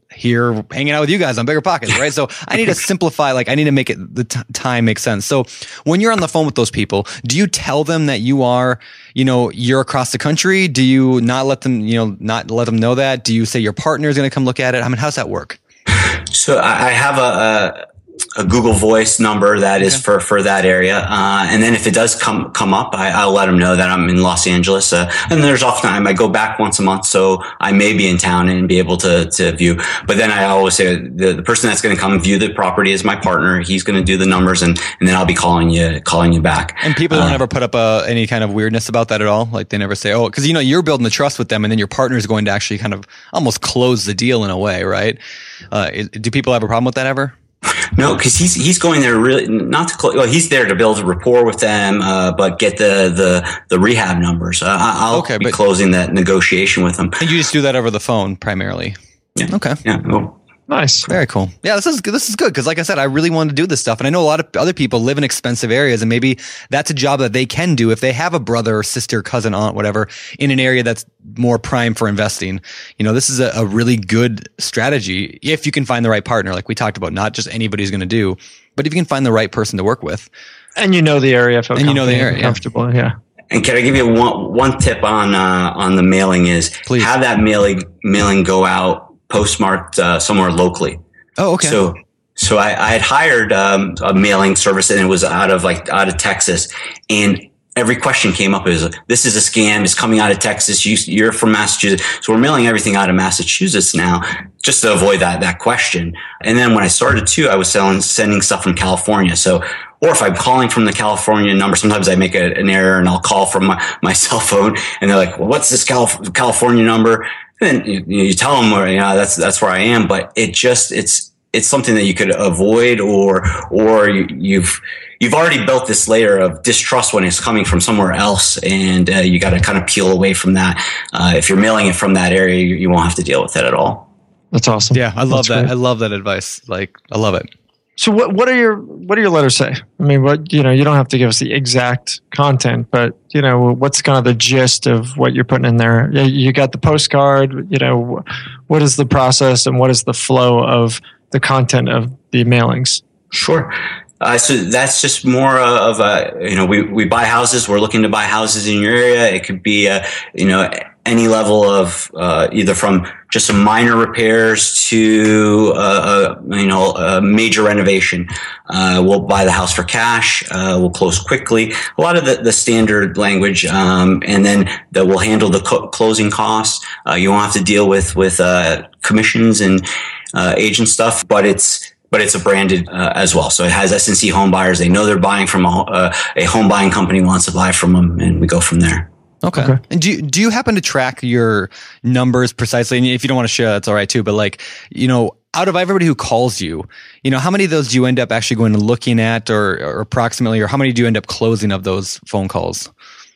here hanging out with you guys on Bigger Pockets, right? So I need to simplify, like I need to make it, the t- time make sense. So when you're on the phone with those people, do you tell them that you are, you know, you're across the country? Do you not let them, you know, not let them know that? Do you say your partner is going to come look at it? I mean, how's that work? So I have a, a a Google Voice number that is okay. for, for that area. Uh, and then if it does come, come up, I, I'll let them know that I'm in Los Angeles. Uh, and there's often time I go back once a month. So I may be in town and be able to, to view, but then I always say the, the person that's going to come view the property is my partner. He's going to do the numbers and, and then I'll be calling you, calling you back. And people don't uh, ever put up a, any kind of weirdness about that at all. Like they never say, oh, cause you know, you're building the trust with them and then your partner is going to actually kind of almost close the deal in a way, right? Uh, do people have a problem with that ever? No, because he's he's going there really not to close. Well, he's there to build a rapport with them, uh, but get the the the rehab numbers. Uh, I'll okay, be but, closing that negotiation with them. And you just do that over the phone primarily. Yeah. Okay. Yeah. Well, nice. Very cool. Yeah, this is good. This is good because, like I said, I really wanted to do this stuff, and I know a lot of other people live in expensive areas, and maybe that's a job that they can do if they have a brother or sister, cousin, aunt, whatever, in an area that's more prime for investing. You know, this is a, a really good strategy if you can find the right partner, like we talked about. Not just anybody's going to do, but if you can find the right person to work with, and you know the area, feel and you know the area, comfortable, yeah. And can I give you one one tip on uh, on the mailing is Please. Have that mailing mailing go out postmarked uh, somewhere locally. Oh, okay. So, so I, I had hired um, a mailing service, and it was out of like out of Texas, and every question came up as this is a scam. It's coming out of Texas. You, you're from Massachusetts, so we're mailing everything out of Massachusetts now, just to avoid that that question. And then when I started too, I was selling sending stuff from California. So. Or if I'm calling from the California number, sometimes I make a, an error and I'll call from my, my cell phone and they're like, well, what's this Calif- California number? And then you, you tell them where, you know, that's, that's where I am. But it just, it's, it's something that you could avoid or, or you, you've, you've already built this layer of distrust when it's coming from somewhere else. And uh, you got to kind of peel away from that. Uh, if you're mailing it from that area, you, you won't have to deal with it at all. That's awesome. Yeah. I love That's that. great. I love that advice. Like, I love it. So what what are your what do your letters say? I mean, what you know, you don't have to give us the exact content, but you know, what's kind of the gist of what you're putting in there? You got the postcard. You know, what is the process and what is the flow of the content of the mailings? Sure. Uh, so that's just more of a, you know, we, we buy houses. We're looking to buy houses in your area. It could be, uh, you know, any level of, uh, either from just some minor repairs to, uh, uh you know, a major renovation. Uh, we'll buy the house for cash. Uh, we'll close quickly. A lot of the, the standard language. Um, and then that will handle the co- closing costs. Uh, you won't have to deal with, with, uh, commissions and, uh, agent stuff, but it's, But it's a branded uh, as well. So it has S and C home buyers. They know they're buying from a, uh, a home buying company wants to buy from them, and we go from there. Okay. okay. And do you, do you happen to track your numbers precisely? And if you don't want to share, that's all right too. But like, you know, out of everybody who calls you, you know, how many of those do you end up actually going and looking at or, or approximately, or how many do you end up closing of those phone calls?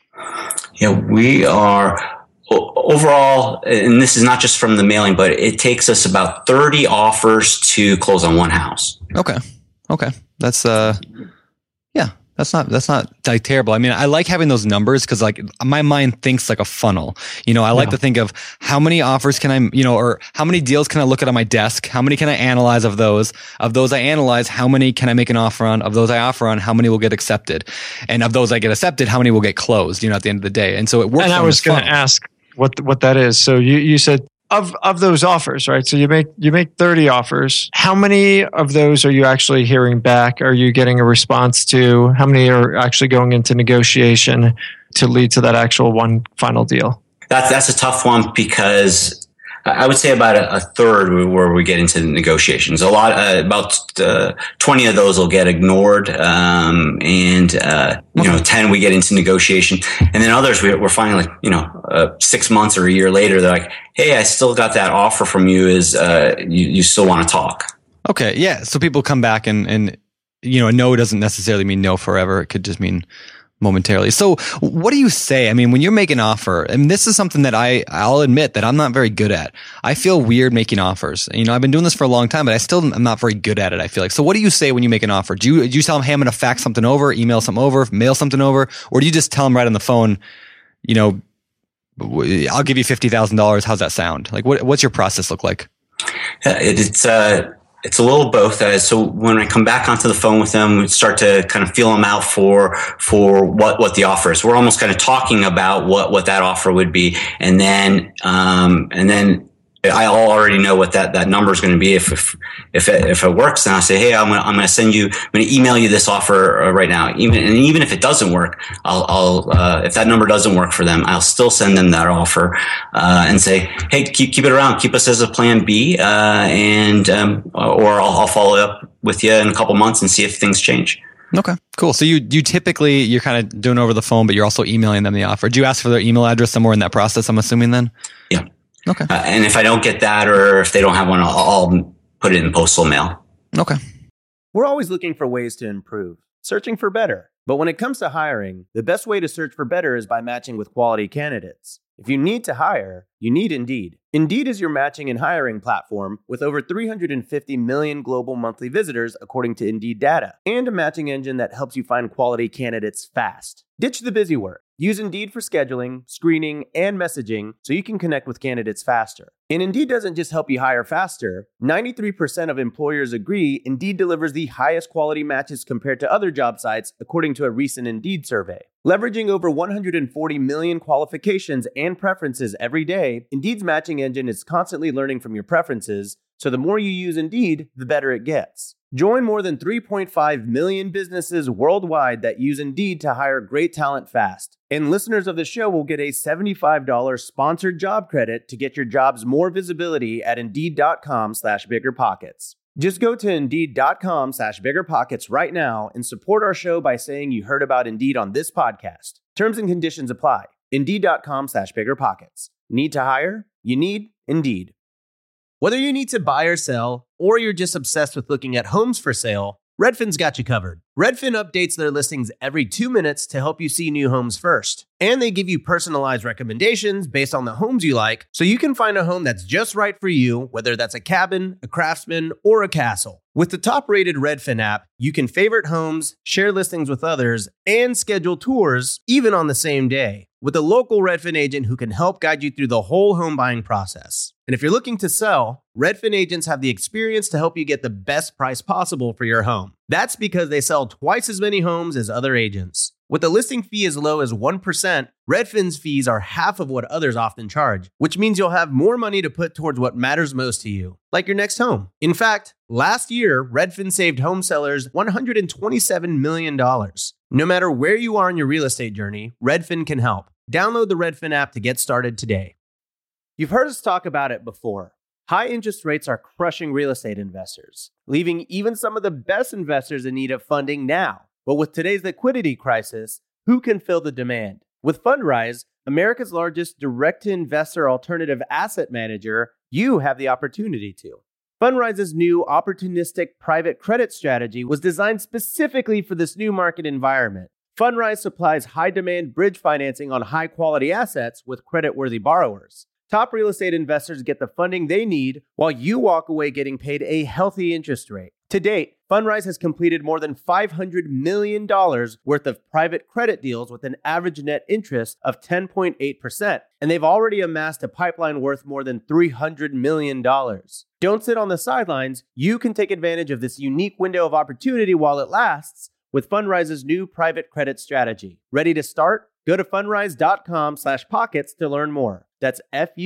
Yeah, we are... Overall, and this is not just from the mailing, but it takes us about thirty offers to close on one house. Okay. Okay. That's, uh, yeah, that's not, that's not like terrible. I mean, I like having those numbers because like my mind thinks like a funnel. You know, I like yeah. to think of how many offers can I, you know, or how many deals can I look at on my desk? How many can I analyze of those? Of those I analyze, how many can I make an offer on? Of those I offer on, how many will get accepted? And of those I get accepted, how many will get closed, you know, at the end of the day? And so it works. And I was going to ask, what what that is. So you, you said of of those offers, right? So you make you make thirty offers. How many of those are you actually hearing back? Are you getting a response to? How many are actually going into negotiation to lead to that actual one final deal? That's that's a tough one because I would say about a, a third where we get into negotiations. A lot, uh, about uh, twenty of those will get ignored, um, and uh, you know, ten we get into negotiation, and then others we, we're finding like you know, uh, six months or a year later, they're like, "Hey, I still got that offer from you. Is uh, you, you still want to talk?" Okay, yeah. So people come back and and you know, no doesn't necessarily mean no forever. It could just mean momentarily. So what do you say? I mean, when you're making an offer, and this is something that I, I'll admit that I'm not very good at. I feel weird making offers. You know, I've been doing this for a long time, but I still am not very good at it, I feel like. So what do you say when you make an offer? Do you, do you tell them, hey, I'm going to fax something over, email something over, mail something over? Or do you just tell them right on the phone, you know, I'll give you fifty thousand dollars. How's that sound? Like, what, what's your process look like? It, it's uh, it's a little both. Uh, so when I come back onto the phone with them, we start to kind of feel them out for for what, what the offer is. We're almost kind of talking about what, what that offer would be, and then um, and then. I already know what that, that number is going to be. If, if, if it, if it works, then I'll say, hey, I'm going to, I'm going to send you, I'm going to email you this offer right now. Even, and even if it doesn't work, I'll, I'll, uh, if that number doesn't work for them, I'll still send them that offer, uh, and say, hey, keep, keep it around, keep us as a plan B, uh, and, um, or I'll, I'll follow up with you in a couple months and see if things change. Okay, cool. So you, you typically, you're kind of doing over the phone, but you're also emailing them the offer. Do you ask for their email address somewhere in that process, I'm assuming then? Yeah. Okay. Uh, and if I don't get that, or if they don't have one, I'll, I'll put it in postal mail. Okay. We're always looking for ways to improve, searching for better. But when it comes to hiring, the best way to search for better is by matching with quality candidates. If you need to hire, you need Indeed. Indeed is your matching and hiring platform with over three hundred fifty million global monthly visitors according to Indeed data, and a matching engine that helps you find quality candidates fast. Ditch the busy work. Use Indeed for scheduling, screening, and messaging so you can connect with candidates faster. And Indeed doesn't just help you hire faster. ninety-three percent of employers agree Indeed delivers the highest quality matches compared to other job sites, according to a recent Indeed survey. Leveraging over one hundred forty million qualifications and preferences every day, Indeed's matching engine is constantly learning from your preferences, so the more you use Indeed, the better it gets. Join more than three point five million businesses worldwide that use Indeed to hire great talent fast. And listeners of the show will get a seventy-five dollars sponsored job credit to get your jobs more visibility at Indeed.com slash BiggerPockets. Just go to Indeed.com slash BiggerPockets right now and support our show by saying you heard about Indeed on this podcast. Terms and conditions apply. Indeed.com slash BiggerPockets. Need to hire? You need Indeed. Whether you need to buy or sell, or you're just obsessed with looking at homes for sale, Redfin's got you covered. Redfin updates their listings every two minutes to help you see new homes first. And they give you personalized recommendations based on the homes you like, so you can find a home that's just right for you, whether that's a cabin, a craftsman, or a castle. With the top-rated Redfin app, you can favorite homes, share listings with others, and schedule tours, even on the same day, with a local Redfin agent who can help guide you through the whole home buying process. And if you're looking to sell, Redfin agents have the experience to help you get the best price possible for your home. That's because they sell twice as many homes as other agents. With a listing fee as low as one percent, Redfin's fees are half of what others often charge, which means you'll have more money to put towards what matters most to you, like your next home. In fact, last year, Redfin saved home sellers one hundred twenty-seven million dollars. No matter where you are in your real estate journey, Redfin can help. Download the Redfin app to get started today. You've heard us talk about it before. High interest rates are crushing real estate investors, leaving even some of the best investors in need of funding now. But with today's liquidity crisis, who can fill the demand? With Fundrise, America's largest direct-to-investor alternative asset manager, you have the opportunity to. Fundrise's new opportunistic private credit strategy was designed specifically for this new market environment. Fundrise supplies high-demand bridge financing on high-quality assets with credit-worthy borrowers. Top real estate investors get the funding they need while you walk away getting paid a healthy interest rate. To date, Fundrise has completed more than five hundred million dollars worth of private credit deals with an average net interest of ten point eight percent, and they've already amassed a pipeline worth more than three hundred million dollars. Don't sit on the sidelines. You can take advantage of this unique window of opportunity while it lasts with Fundrise's new private credit strategy. Ready to start? Go to fundrise.com slash pockets to learn more. That's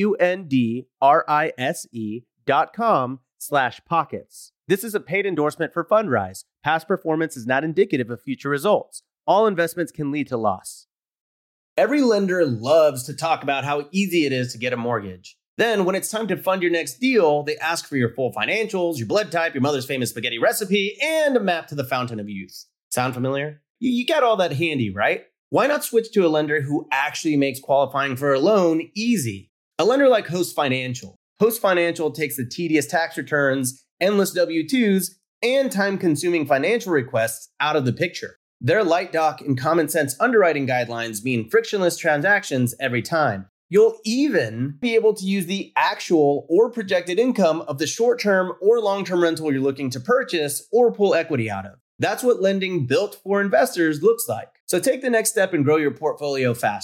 F-U-N-D-R-I-S-E dot com slash pockets. This is a paid endorsement for Fundrise. Past performance is not indicative of future results. All investments can lead to loss. Every lender loves to talk about how easy it is to get a mortgage. Then, when it's time to fund your next deal, they ask for your full financials, your blood type, your mother's famous spaghetti recipe, and a map to the fountain of youth. Sound familiar? You, you got all that handy, right? Why not switch to a lender who actually makes qualifying for a loan easy? A lender like Host Financial. Host Financial takes the tedious tax returns, endless W two's, and time-consuming financial requests out of the picture. Their light doc and common sense underwriting guidelines mean frictionless transactions every time. You'll even be able to use the actual or projected income of the short-term or long-term rental you're looking to purchase or pull equity out of. That's what lending built for investors looks like. So take the next step and grow your portfolio faster.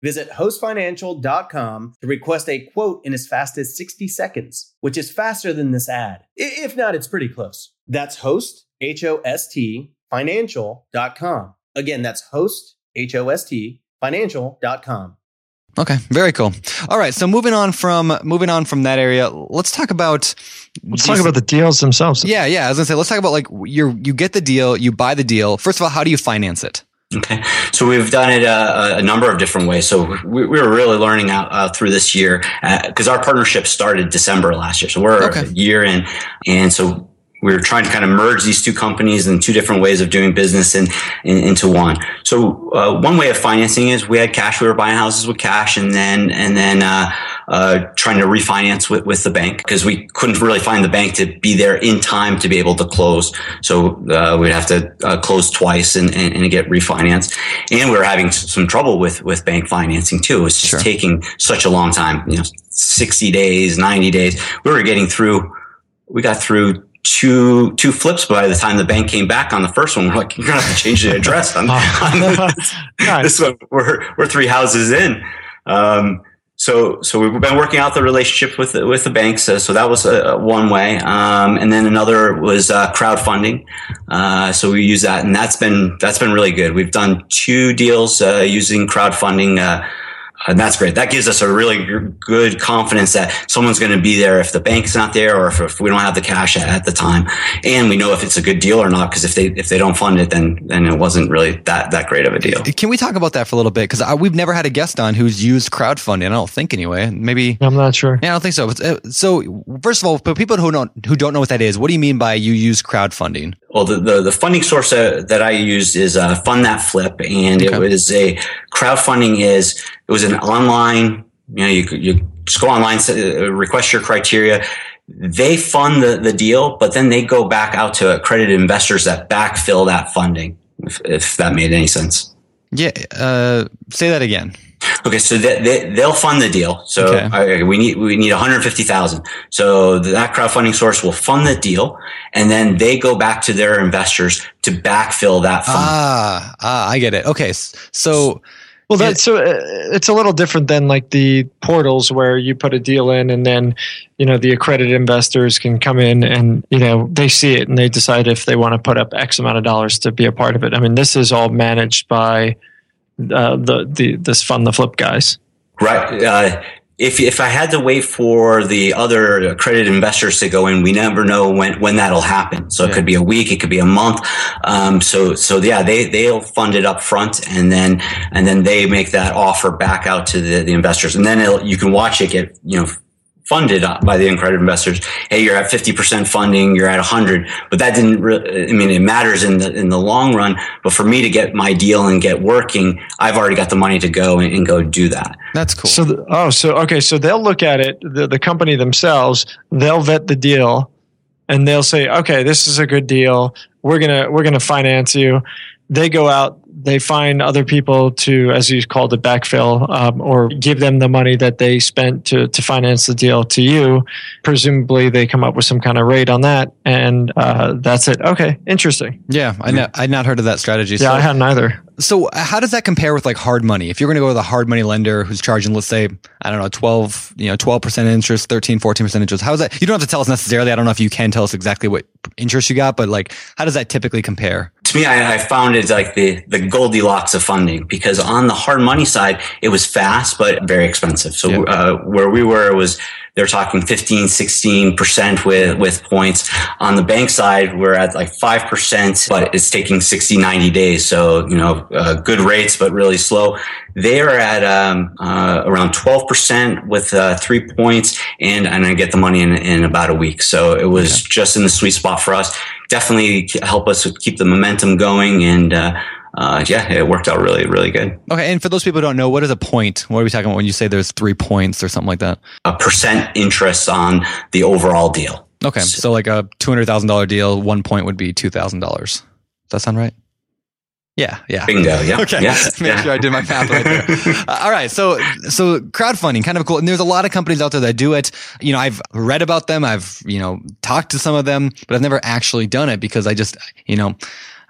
Visit host financial dot com to request a quote in as fast as sixty seconds, which is faster than this ad. If not, it's pretty close. That's host, H O S T, financial dot com. Again, that's host, H O S T, financial dot com. Okay, very cool. All right, so moving on from moving on from that area, let's talk about let's talk about the deals themselves. Yeah, yeah. I was gonna say, let's talk about like you you get the deal, you buy the deal. First of all, how do you finance it? Okay. So we've done it a, a number of different ways. So we, we were really learning out uh, through this year because uh, our partnership started December last year. So we're okay. a year in. And so we were trying to kind of merge these two companies and two different ways of doing business in, in, into one. So uh, one way of financing is we had cash. We were buying houses with cash and then and then uh, uh, trying to refinance with, with the bank because we couldn't really find the bank to be there in time to be able to close. So uh, we'd have to uh, close twice and, and, and get refinanced. And we were having some trouble with, with bank financing too. It was just sure. taking such a long time, you know, sixty days, ninety days. We were getting through, we got through two two flips by the time the bank came back on the first one. We're like, you're gonna have to change the address on, on this, this one. We're we're three houses in. Um, so so we've been working out the relationship with the, with the banks. So, so that was uh, one way. Um, and then another was uh, crowdfunding. Uh, so we use that, and that's been that's been really good. We've done two deals uh, using crowdfunding. Uh, And that's great. That gives us a really good confidence that someone's going to be there if the bank's not there or if, if we don't have the cash at, at the time. And we know if it's a good deal or not, because if they if they don't fund it, then then it wasn't really that that great of a deal. Can we talk about that for a little bit? Because we've never had a guest on who's used crowdfunding. I don't think anyway. Maybe I'm not sure. Yeah, I don't think so. So first of all, for people who don't who don't know what that is, what do you mean by you use crowdfunding? Well, the, the, the funding source uh, that I used is uh, Fund That Flip, and okay. it was a crowdfunding is it was an online. You know, you you just go online, request your criteria. They fund the, the deal, but then they go back out to accredited investors that backfill that funding. If, if that made any sense. Yeah. Uh, say that again. Okay, so they, they, they'll fund the deal. So okay. uh, we need we need one hundred fifty thousand. So that crowdfunding source will fund the deal, and then they go back to their investors to backfill that fund. Ah, ah, I get it. Okay, so well, that's so it's a little different than like the portals where you put a deal in, and then you know the accredited investors can come in and you know they see it and they decide if they want to put up X amount of dollars to be a part of it. I mean, this is all managed by. Uh, the the this Fund the Flip guys, right? Uh, if if I had to wait for the other accredited investors to go in, we never know when when that'll happen. So yeah. It could be a week, it could be a month. Um, so so yeah, they they'll fund it up front, and then and then they make that offer back out to the, the investors, and then it'll, you can watch it get you know. funded by the accredited investors. Hey, you're at fifty percent funding, you're at one hundred, but that didn't really, I mean, it matters in the, in the long run, but for me to get my deal and get working, I've already got the money to go and, and go do that. That's cool. So, the, oh, so, okay. So they'll look at it, the, the company themselves, they'll vet the deal and they'll say, okay, this is a good deal. We're going to, we're going to finance you. They go out, they find other people to, as you called it, backfill, um, or give them the money that they spent to to finance the deal to you. Presumably, they come up with some kind of rate on that, and uh, that's it. Okay, interesting. Yeah, I know, I'd not heard of that strategy. Yeah, so, I hadn't either. So, how does that compare with like hard money? If you're going to go with a hard money lender who's charging, let's say, I don't know, twelve, you know, twelve percent interest, thirteen, fourteen percent interest. How is that? You don't have to tell us necessarily. I don't know if you can tell us exactly what interest you got, but like, how does that typically compare? To me, I, I found it like the, the Goldilocks of funding, because on the hard money side, it was fast, but very expensive. So, yeah. uh, where we were was, they're talking fifteen, sixteen percent with, with points. On the bank side, we're at like five percent, but it's taking sixty, ninety days. So, you know, uh, good rates, but really slow. They are at, um, uh, around twelve percent with, uh, three points, and, and I get the money in, in about a week. So it was yeah. just in the sweet spot for us. Definitely help us keep the momentum going, and, uh, Uh, yeah, it worked out really, really good. Okay. And for those people who don't know, what is a point? What are we talking about when you say there's three points or something like that? A percent interest on the overall deal. Okay. So, so like a two hundred thousand dollars deal, one point would be two thousand dollars. Does that sound right? Yeah. Yeah. Bingo. Yeah. Okay. Yeah. Make yeah. sure I did my math right there. uh, all right. So, so crowdfunding, kind of cool. And there's a lot of companies out there that do it. You know, I've read about them. I've, you know, talked to some of them, but I've never actually done it because I just, you know,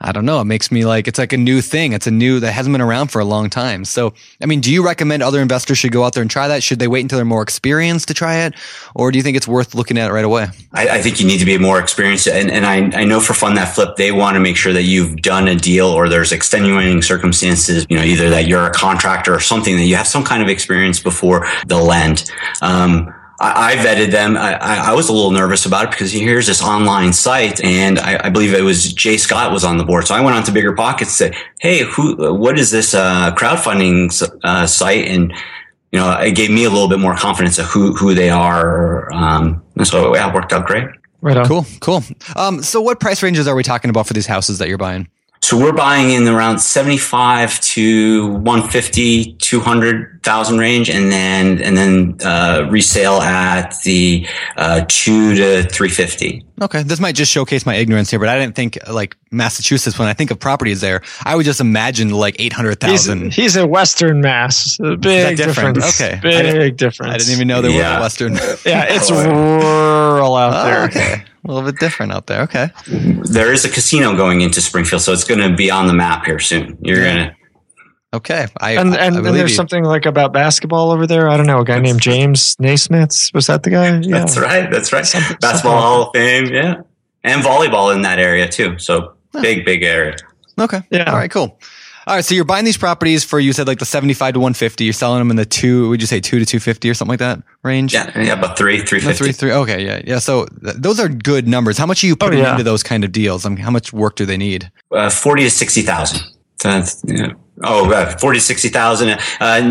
I don't know. It makes me like, it's like a new thing. It's a new, that hasn't been around for a long time. So, I mean, do you recommend other investors should go out there and try that? Should they wait until they're more experienced to try it? Or do you think it's worth looking at it right away? I, I think you need to be more experienced. And, and I, I know for Fund That Flip, they want to make sure that you've done a deal or there's extenuating circumstances, you know, either that you're a contractor or something, that you have some kind of experience before they'll lend. Um, I vetted them. I, I was a little nervous about it because here's this online site, and I, I believe it was Jay Scott was on the board. So I went on to Bigger Pockets and said, "Hey, who? What is this uh, crowdfunding uh, site?" And you know, it gave me a little bit more confidence of who who they are. Um, and so yeah, it worked out great. Right on. Cool, cool. Um, so what price ranges are we talking about for these houses that you're buying? So we're buying in around seventy-five to one fifty, two hundred thousand range, and then and then uh, resale at the uh, two to three fifty. Okay, this might just showcase my ignorance here, but I didn't think like Massachusetts. When I think of properties there, I would just imagine like eight hundred thousand. He's, he's a Western Mass. A big different? difference. Okay, big difference. I didn't even know there yeah. was a Western. Yeah, it's rural out oh, there. Okay, a little bit different out there. Okay, there is a casino going into Springfield, so it's going to be on the map here soon. You're yeah. going to. Okay, I and I, and, I and there's you. something like about basketball over there. I don't know, a guy named James Naismith. Was that the guy? Yeah. That's right. That's right. Something, Basketball something Hall of Fame, yeah, and volleyball in that area too. So huh. big, big area. Okay. Yeah. All right. Cool. All right. So you're buying these properties for, you said like the seventy-five to one fifty. You're selling them in the two. Would you say two to two fifty or something like that range? Yeah. Yeah. About three, three fifty. Three, three. Okay. Yeah. Yeah. So th- those are good numbers. How much are you putting oh, yeah. into those kind of deals? I mean, how much work do they need? Uh, forty to sixty thousand. That's, yeah. Oh, uh, forty, sixty thousand. Uh,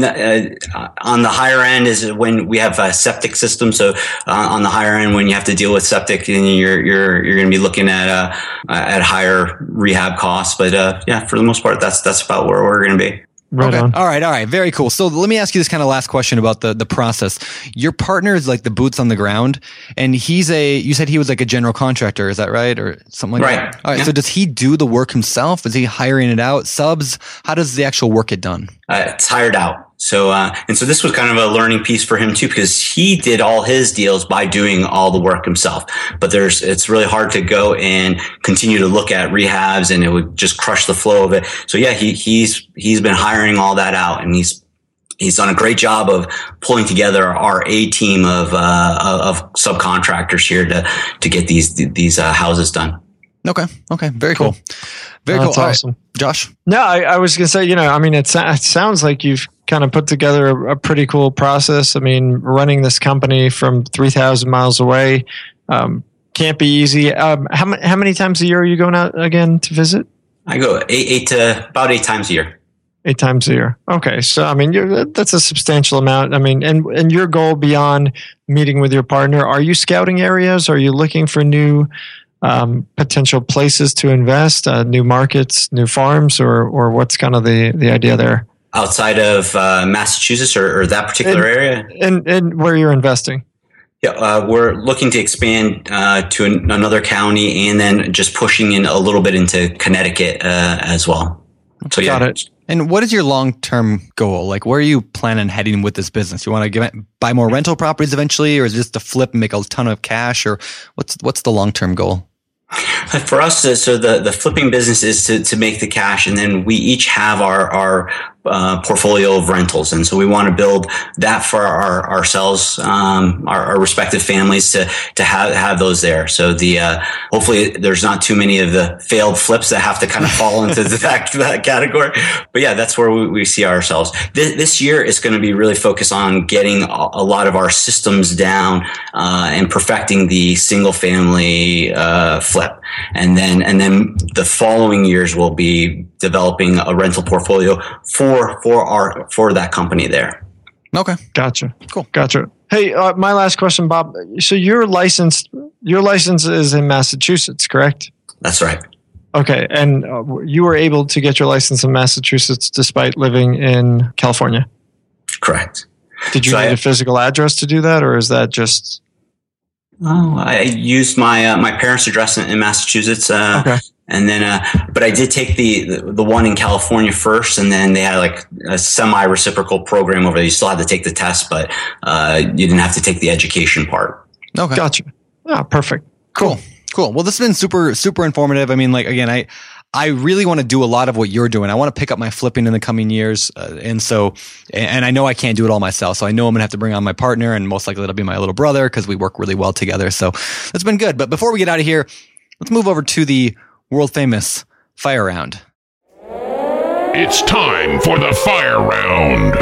uh, on the higher end is when we have a septic system. So, uh, on the higher end, when you have to deal with septic, then you're, you're, you're going to be looking at, uh, at higher rehab costs. But, uh, yeah, for the most part, that's, that's about where we're going to be. Right okay. on. All right. All right. Very cool. So let me ask you this kind of last question about the, the process. Your partner is like the boots on the ground, and he's a, you said he was like a general contractor. Is that right? Or something like right. that? All right. Yeah. So does he do the work himself? Is he hiring it out? Subs? How does the actual work get done? Uh, it's hired out. So, uh, and so this was kind of a learning piece for him too, because he did all his deals by doing all the work himself. But there's, it's really hard to go and continue to look at rehabs, and it would just crush the flow of it. So yeah, he, he's, he's been hiring all that out, and he's, he's done a great job of pulling together our A team of, uh, of subcontractors here to, to get these, these, uh, houses done. Okay. Okay. Very cool. cool. Very oh, cool. That's All awesome. Right. Josh? No, I, I was going to say, you know, I mean, it, it sounds like you've kind of put together a, a pretty cool process. I mean, running this company from three thousand miles away um, can't be easy. Um, how, how many times a year are you going out again to visit? I go eight, eight to about eight times a year. Eight times a year. Okay. So, I mean, you're, that's a substantial amount. I mean, and, and your goal beyond meeting with your partner, are you scouting areas? Are you looking for new Um, potential places to invest, uh, new markets, new farms, or or what's kind of the, the idea there? Outside of uh, Massachusetts or, or that particular and, area? And, and where you're investing? Yeah, uh, we're looking to expand uh, to an, another county, and then just pushing in a little bit into Connecticut uh, as well. So yeah. Got it. And what is your long-term goal? Like, where are you planning on heading with this business? You want to give it, buy more rental properties eventually, or is it just to flip and make a ton of cash, or what's what's the long-term goal? For us, so the, the flipping business is to, to make the cash, and then we each have our, our uh, portfolio of rentals. And so we want to build that for our, ourselves, um, our, our respective families to, to have, have those there. So the, uh, hopefully there's not too many of the failed flips that have to kind of fall into that, that category. But yeah, that's where we, we see ourselves. This, this year is going to be really focused on getting a, a lot of our systems down, uh, and perfecting the single family, uh, flip. And then, and then the following years will be developing a rental portfolio for, for our, for that company there. Okay. Gotcha. Cool. Gotcha. Hey, uh, my last question, Bob. So your license, your license is in Massachusetts, correct? That's right. Okay. And uh, you were able to get your license in Massachusetts despite living in California? Correct. Did you so need I, a physical address to do that, or is that just... Oh, I used my uh, my parents' address in, in Massachusetts, uh, okay. and then, uh, but I did take the, the the one in California first, and then they had like a semi-reciprocal program over there. You still had to take the test, but uh, you didn't have to take the education part. Okay, gotcha. Ah, perfect. Cool, cool. Well, this has been super super informative. I mean, like again, I. I really want to do a lot of what you're doing. I want to pick up my flipping in the coming years. Uh, and so, and I know I can't do it all myself. So I know I'm going to have to bring on my partner, and most likely it'll be my little brother because we work really well together. So it's been good. But before we get out of here, let's move over to the world famous fire round. It's time for the fire round.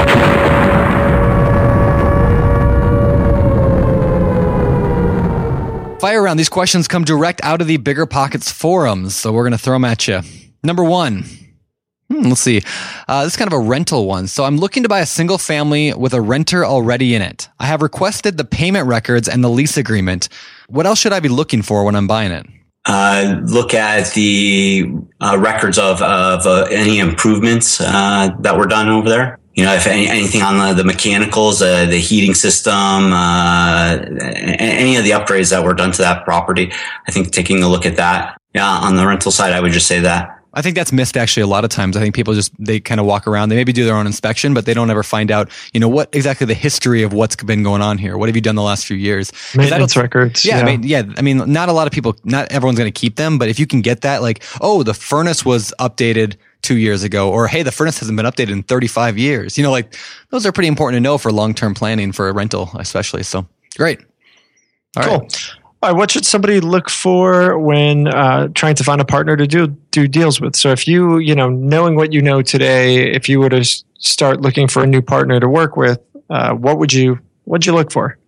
Fire round. These questions come direct out of the Bigger Pockets forums, so we're going to throw them at you. Number one. Hmm, let's see. Uh, this is kind of a rental one. So I'm looking to buy a single family with a renter already in it. I have requested the payment records and the lease agreement. What else should I be looking for when I'm buying it? Uh, look at the uh, records of, of uh, any improvements uh, that were done over there. You know, if any, anything on the, the mechanicals, uh, the heating system, uh, any of the upgrades that were done to that property, I think taking a look at that. Yeah, on the rental side, I would just say that. I think that's missed actually a lot of times. I think people just, they kind of walk around, they maybe do their own inspection, but they don't ever find out, you know, what exactly the history of what's been going on here. What have you done the last few years? Maintenance records. Yeah, yeah. I mean, yeah. I mean, not a lot of people, not everyone's going to keep them, but if you can get that, like, oh, the furnace was updated two years ago, or hey, the furnace hasn't been updated in thirty-five years. You know, like those are pretty important to know for long-term planning for a rental, especially. So great. All cool. right. All right, what should somebody look for when uh, trying to find a partner to do do deals with? So if you, you know, knowing what you know today, if you were to start looking for a new partner to work with, uh, what would you what'd you look for?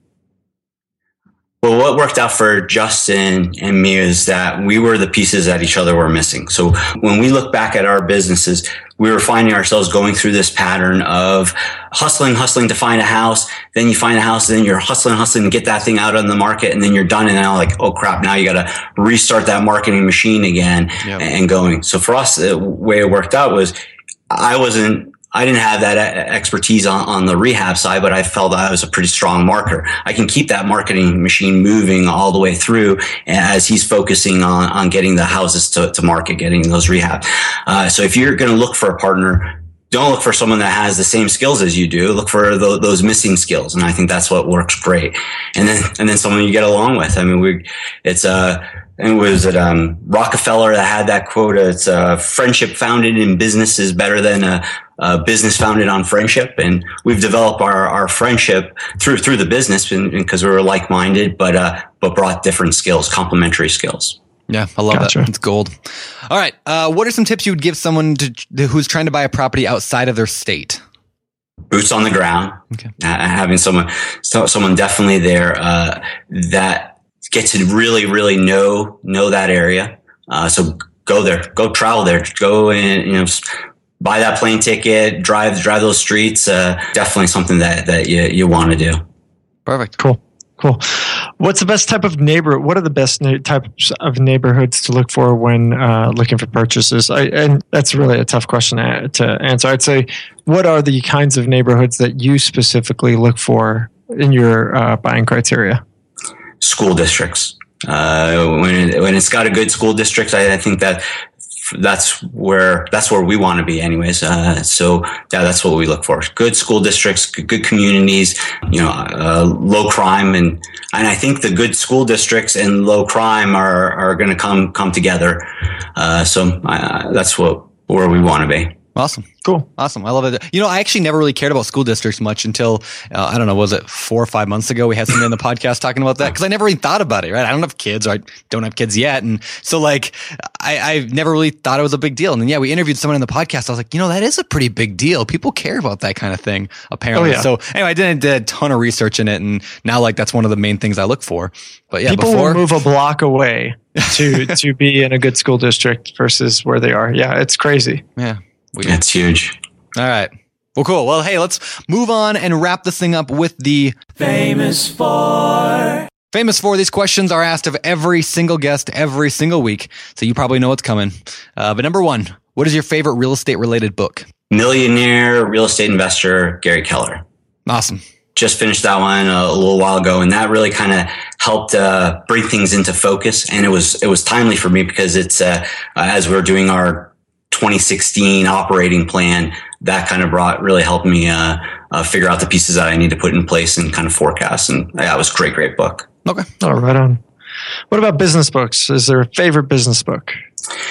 Well, what worked out for Justin and me is that we were the pieces that each other were missing. So when we look back at our businesses, we were finding ourselves going through this pattern of hustling, hustling to find a house. Then you find a house, then you're hustling, hustling to get that thing out on the market. And then you're done. And now like, oh crap, now you got to restart that marketing machine again. Yep. and going. So for us, the way it worked out was I wasn't, I didn't have that expertise on, on the rehab side, but I felt I was a pretty strong marketer. I can keep that marketing machine moving all the way through as he's focusing on, on getting the houses to, to market, getting those rehab. Uh, so if you're going to look for a partner, don't look for someone that has the same skills as you do. Look for the, those missing skills. And I think that's what works great. And then, and then someone you get along with. I mean, we, it's, uh, and was it, um, Rockefeller that had that quote? It's, uh, friendship founded in business is better than a, a business founded on friendship. And we've developed our, our friendship through, through the business because we were like-minded, but, uh, but brought different skills, complementary skills. Yeah, I love Gotcha. that. It's gold. All right. Uh, what are some tips you would give someone to, who's trying to buy a property outside of their state? Boots on the ground. Okay. Uh, having someone, so, someone definitely there, uh, that gets to really, really know, know that area. Uh, so go there, go travel there, go and, you know, buy that plane ticket, drive, drive those streets. Uh, definitely something that, that you, you want to do. Perfect. Cool. Cool. What's the best type of neighbor? What are the best na- types of neighborhoods to look for when uh, looking for purchases? I, and that's really a tough question to, to answer. I'd say, what are the kinds of neighborhoods that you specifically look for in your uh, buying criteria? School districts. Uh, when it, when it's got a good school district, I, I think that that's where that's where we want to be, anyways. Uh, so yeah, that's what we look for: good school districts, good, good communities, you know, uh, low crime, and and I think the good school districts and low crime are are going to come come together. Uh, so uh, that's what where we want to be. Awesome. Cool. Awesome. I love it. You know, I actually never really cared about school districts much until, uh, I don't know, was it four or five months ago? We had somebody in the podcast talking about that because I never really thought about it, right? I don't have kids, or I don't have kids yet. And so like, I, I never really thought it was a big deal. And then, yeah, we interviewed someone in the podcast. I was like, you know, that is a pretty big deal. People care about that kind of thing, apparently. Oh, yeah. So anyway, I did, did a ton of research in it. And now like, that's one of the main things I look for. But yeah, people before, will move a block away to, to be in a good school district versus where they are. Yeah. It's crazy. Yeah. We, That's huge. All right. Well, cool. Well, hey, let's move on and wrap this thing up with the Famous Four. Famous Four. These questions are asked of every single guest every single week, so you probably know what's coming. Uh, but number one, what is your favorite real estate related book? Millionaire Real Estate Investor, Gary Keller. Awesome. Just finished that one a, a little while ago, and that really kind of helped uh, bring things into focus. And it was it was timely for me because it's uh, as we're doing our twenty sixteen operating plan, that kind of brought really helped me uh, uh, figure out the pieces that I need to put in place and kind of forecast. And yeah, it was a great, great book. Okay. Oh, right on. What about business books? Is there a favorite business book?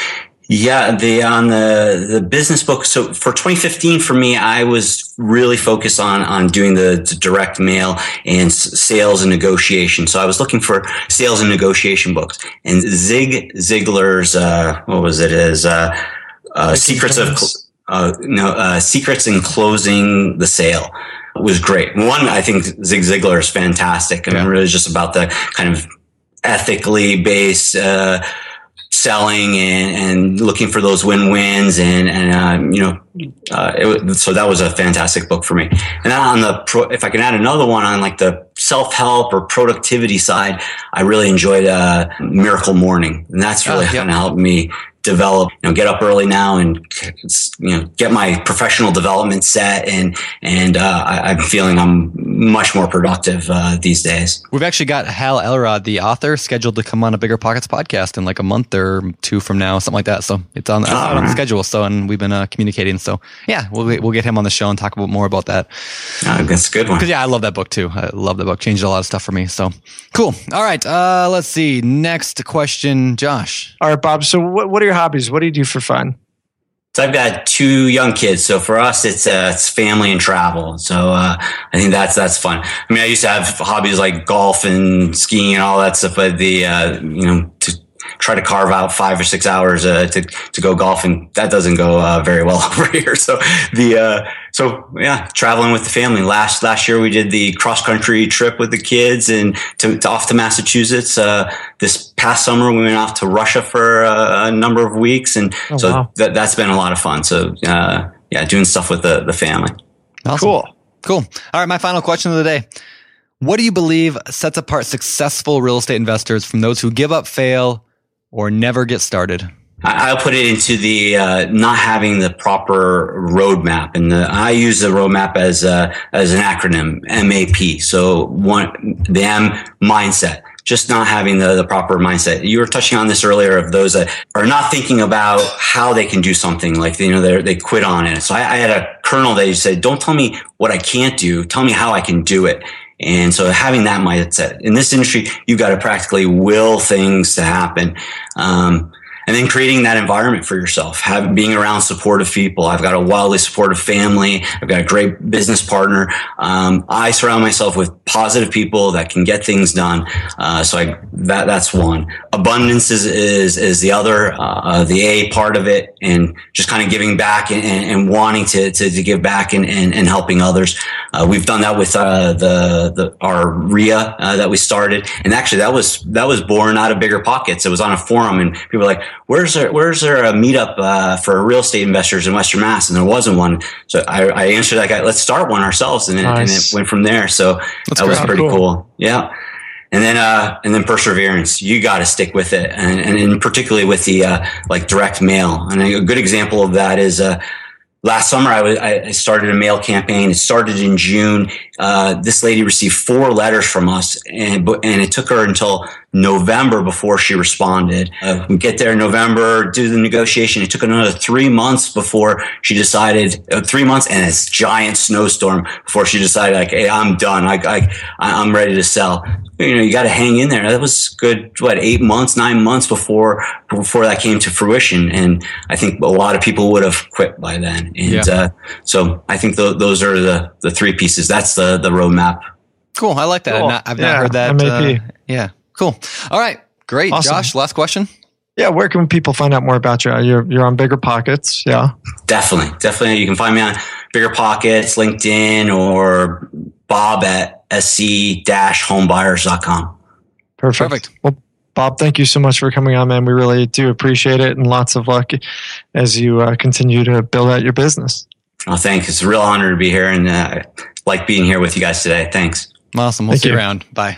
Yeah, the on the the business book. So for twenty fifteen, for me, I was really focused on on doing the, the direct mail and s- sales and negotiation. So I was looking for sales and negotiation books. And Zig Ziglar's uh, what was it? Is uh, uh, Secrets of uh, no uh, Secrets in Closing the Sale was great. One, I think Zig Ziglar is fantastic, and yeah. really just about the kind of ethically based. Uh, selling and, and looking for those win-wins and, and, um, you know, uh, it, so that was a fantastic book for me. And then on the, pro, if I can add another one on like the self-help or productivity side, I really enjoyed, uh, Miracle Morning. And that's really oh, yeah. kind of helped me develop, you know, get up early now and, you know, get my professional development set. And, and, uh, I, I'm feeling I'm much more productive, uh, these days. We've actually got Hal Elrod, the author, scheduled to come on a Bigger Pockets podcast in like a month or two from now, something like that. So it's on, it's on the schedule. So, and we've been uh, communicating. So yeah, we'll, we'll get him on the show and talk about more about that. Uh, that's a good one. Cause yeah, I love that book too. I love that book. Changed a lot of stuff for me. So cool. All right. Uh, let's see. Next question, Josh. All right, Bob. So what, what are your hobbies? What do you do for fun? So I've got two young kids. So for us, it's uh, it's family and travel. So uh, I think that's that's fun. I mean, I used to have hobbies like golf and skiing and all that stuff, but the uh, you know to try to carve out five or six hours uh, to to go golfing, that doesn't go uh, very well over here. So the uh, so yeah, traveling with the family. Last last year we did the cross country trip with the kids and to, to off to Massachusetts. Uh, this past summer we went off to Russia for uh, a number of weeks, and oh, so wow. that that's been a lot of fun. So uh, yeah, doing stuff with the the family. Awesome. Cool, cool. All right, my final question of the day. What do you believe sets apart successful real estate investors from those who give up, fail, or never get started? I'll put it into the uh, not having the proper roadmap, and the, I use the roadmap as a, as an acronym, M A P. So one, the M, mindset. Just not having the, the proper mindset. You were touching on this earlier of those that are not thinking about how they can do something, like, you know, they they quit on it. So I, I had a colonel that said, "Don't tell me what I can't do. Tell me how I can do it." And so having that mindset in this industry, you got to practically will things to happen. Um, and then creating that environment for yourself, have, being around supportive people. I've got a wildly supportive family. I've got a great business partner. Um, I surround myself with positive people that can get things done. Uh, so I, that, that's one. Abundance is, is, is the other, uh, the A part of it, and just kind of giving back and, and, and wanting to, to, to give back and, and, and helping others. Uh, we've done that with, uh, the, the, our R I A, uh, that we started. And actually that was, that was born out of Bigger Pockets. It was on a forum and people were like, where's there, where's there a meetup, uh, for real estate investors in Western Mass? And there wasn't one. So I, I answered that guy, let's start one ourselves. And, nice. and it went from there. So That's that great. was pretty cool. cool. Yeah. And then, uh, and then perseverance. You got to stick with it. And, and in particularly with the, uh, like direct mail. And a good example of that is, uh, last summer, I, was, I started a mail campaign. It started in June. Uh, this lady received four letters from us, and and it took her until November before she responded. Uh, we get there in November, do the negotiation. It took another three months before she decided. Uh, three months and a giant snowstorm before she decided, like, "Hey, I'm done. I, I I'm ready to sell." You know, you got to hang in there. That was good. What, eight months, nine months before before that came to fruition, and I think a lot of people would have quit by then. And yeah. uh, so I think th- those are the the three pieces. That's the the roadmap. Cool. I like that. Cool. I've not, I've yeah, not heard that. M A P. Uh, yeah. Cool. All right. Great. Awesome. Josh, last question. Yeah. Where can people find out more about you? You're you're on Bigger Pockets. Yeah. Definitely. Definitely. You can find me on Bigger Pockets, LinkedIn, or Bob at s c dash homebuyers dot com. Perfect. Perfect. Well, Bob, thank you so much for coming on, man. We really do appreciate it, and lots of luck as you uh, continue to build out your business. Oh, thanks. It's a real honor to be here, and uh, like being here with you guys today. Thanks. Awesome. We'll thank see you you around. Bye.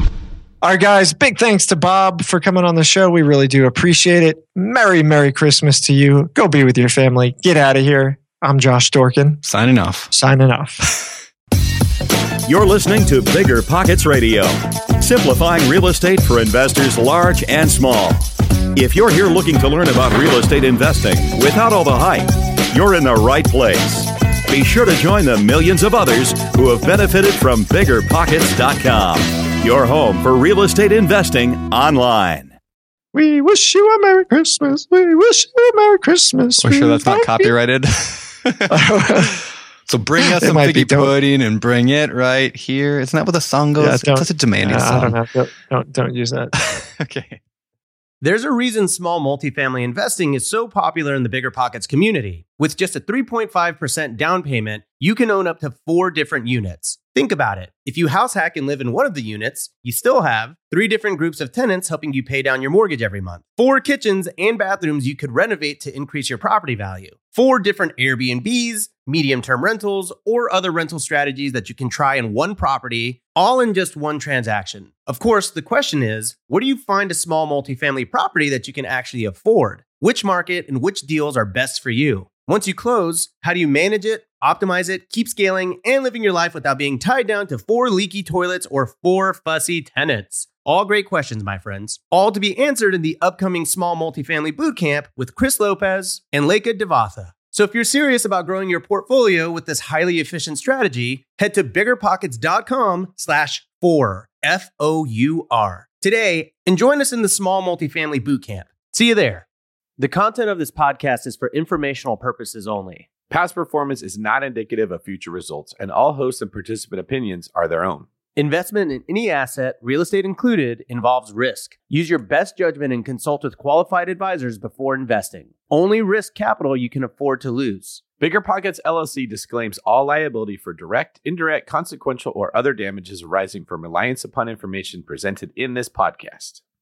All right, guys. Big thanks to Bob for coming on the show. We really do appreciate it. Merry, Merry Christmas to you. Go be with your family. Get out of here. I'm Josh Dorkin. Signing off. Signing off. You're listening to Bigger Pockets Radio, simplifying real estate for investors large and small. If you're here looking to learn about real estate investing without all the hype, you're in the right place. Be sure to join the millions of others who have benefited from bigger pockets dot com, your home for real estate investing online. We wish you a Merry Christmas. We wish you a Merry Christmas. We're sure that's not We- copyrighted. So bring us It some might be, figgy don't- pudding and bring it right here. Isn't that what the song goes? Yeah, It's don't- such a demanding Uh, I song. don't know. Don't, don't, don't use that. Okay. There's a reason small multifamily investing is so popular in the Bigger Pockets community. With just a three point five percent down payment, you can own up to four different units. Think about it. If you house hack and live in one of the units, you still have three different groups of tenants helping you pay down your mortgage every month, four kitchens and bathrooms you could renovate to increase your property value, four different Airbnbs, medium-term rentals, or other rental strategies that you can try in one property, all in just one transaction. Of course, the question is, where do you find a small multifamily property that you can actually afford? Which market and which deals are best for you? Once you close, how do you manage it, optimize it, keep scaling, and living your life without being tied down to four leaky toilets or four fussy tenants? All great questions, my friends. All to be answered in the upcoming Small Multifamily Bootcamp with Chris Lopez and Leica Devatha. So if you're serious about growing your portfolio with this highly efficient strategy, head to biggerpockets.com slash four, F O U R, today and join us in the Small Multifamily Bootcamp. See you there. The content of this podcast is for informational purposes only. Past performance is not indicative of future results, and all host and participant opinions are their own. Investment in any asset, real estate included, involves risk. Use your best judgment and consult with qualified advisors before investing. Only risk capital you can afford to lose. Bigger Pockets L L C disclaims all liability for direct, indirect, consequential, or other damages arising from reliance upon information presented in this podcast.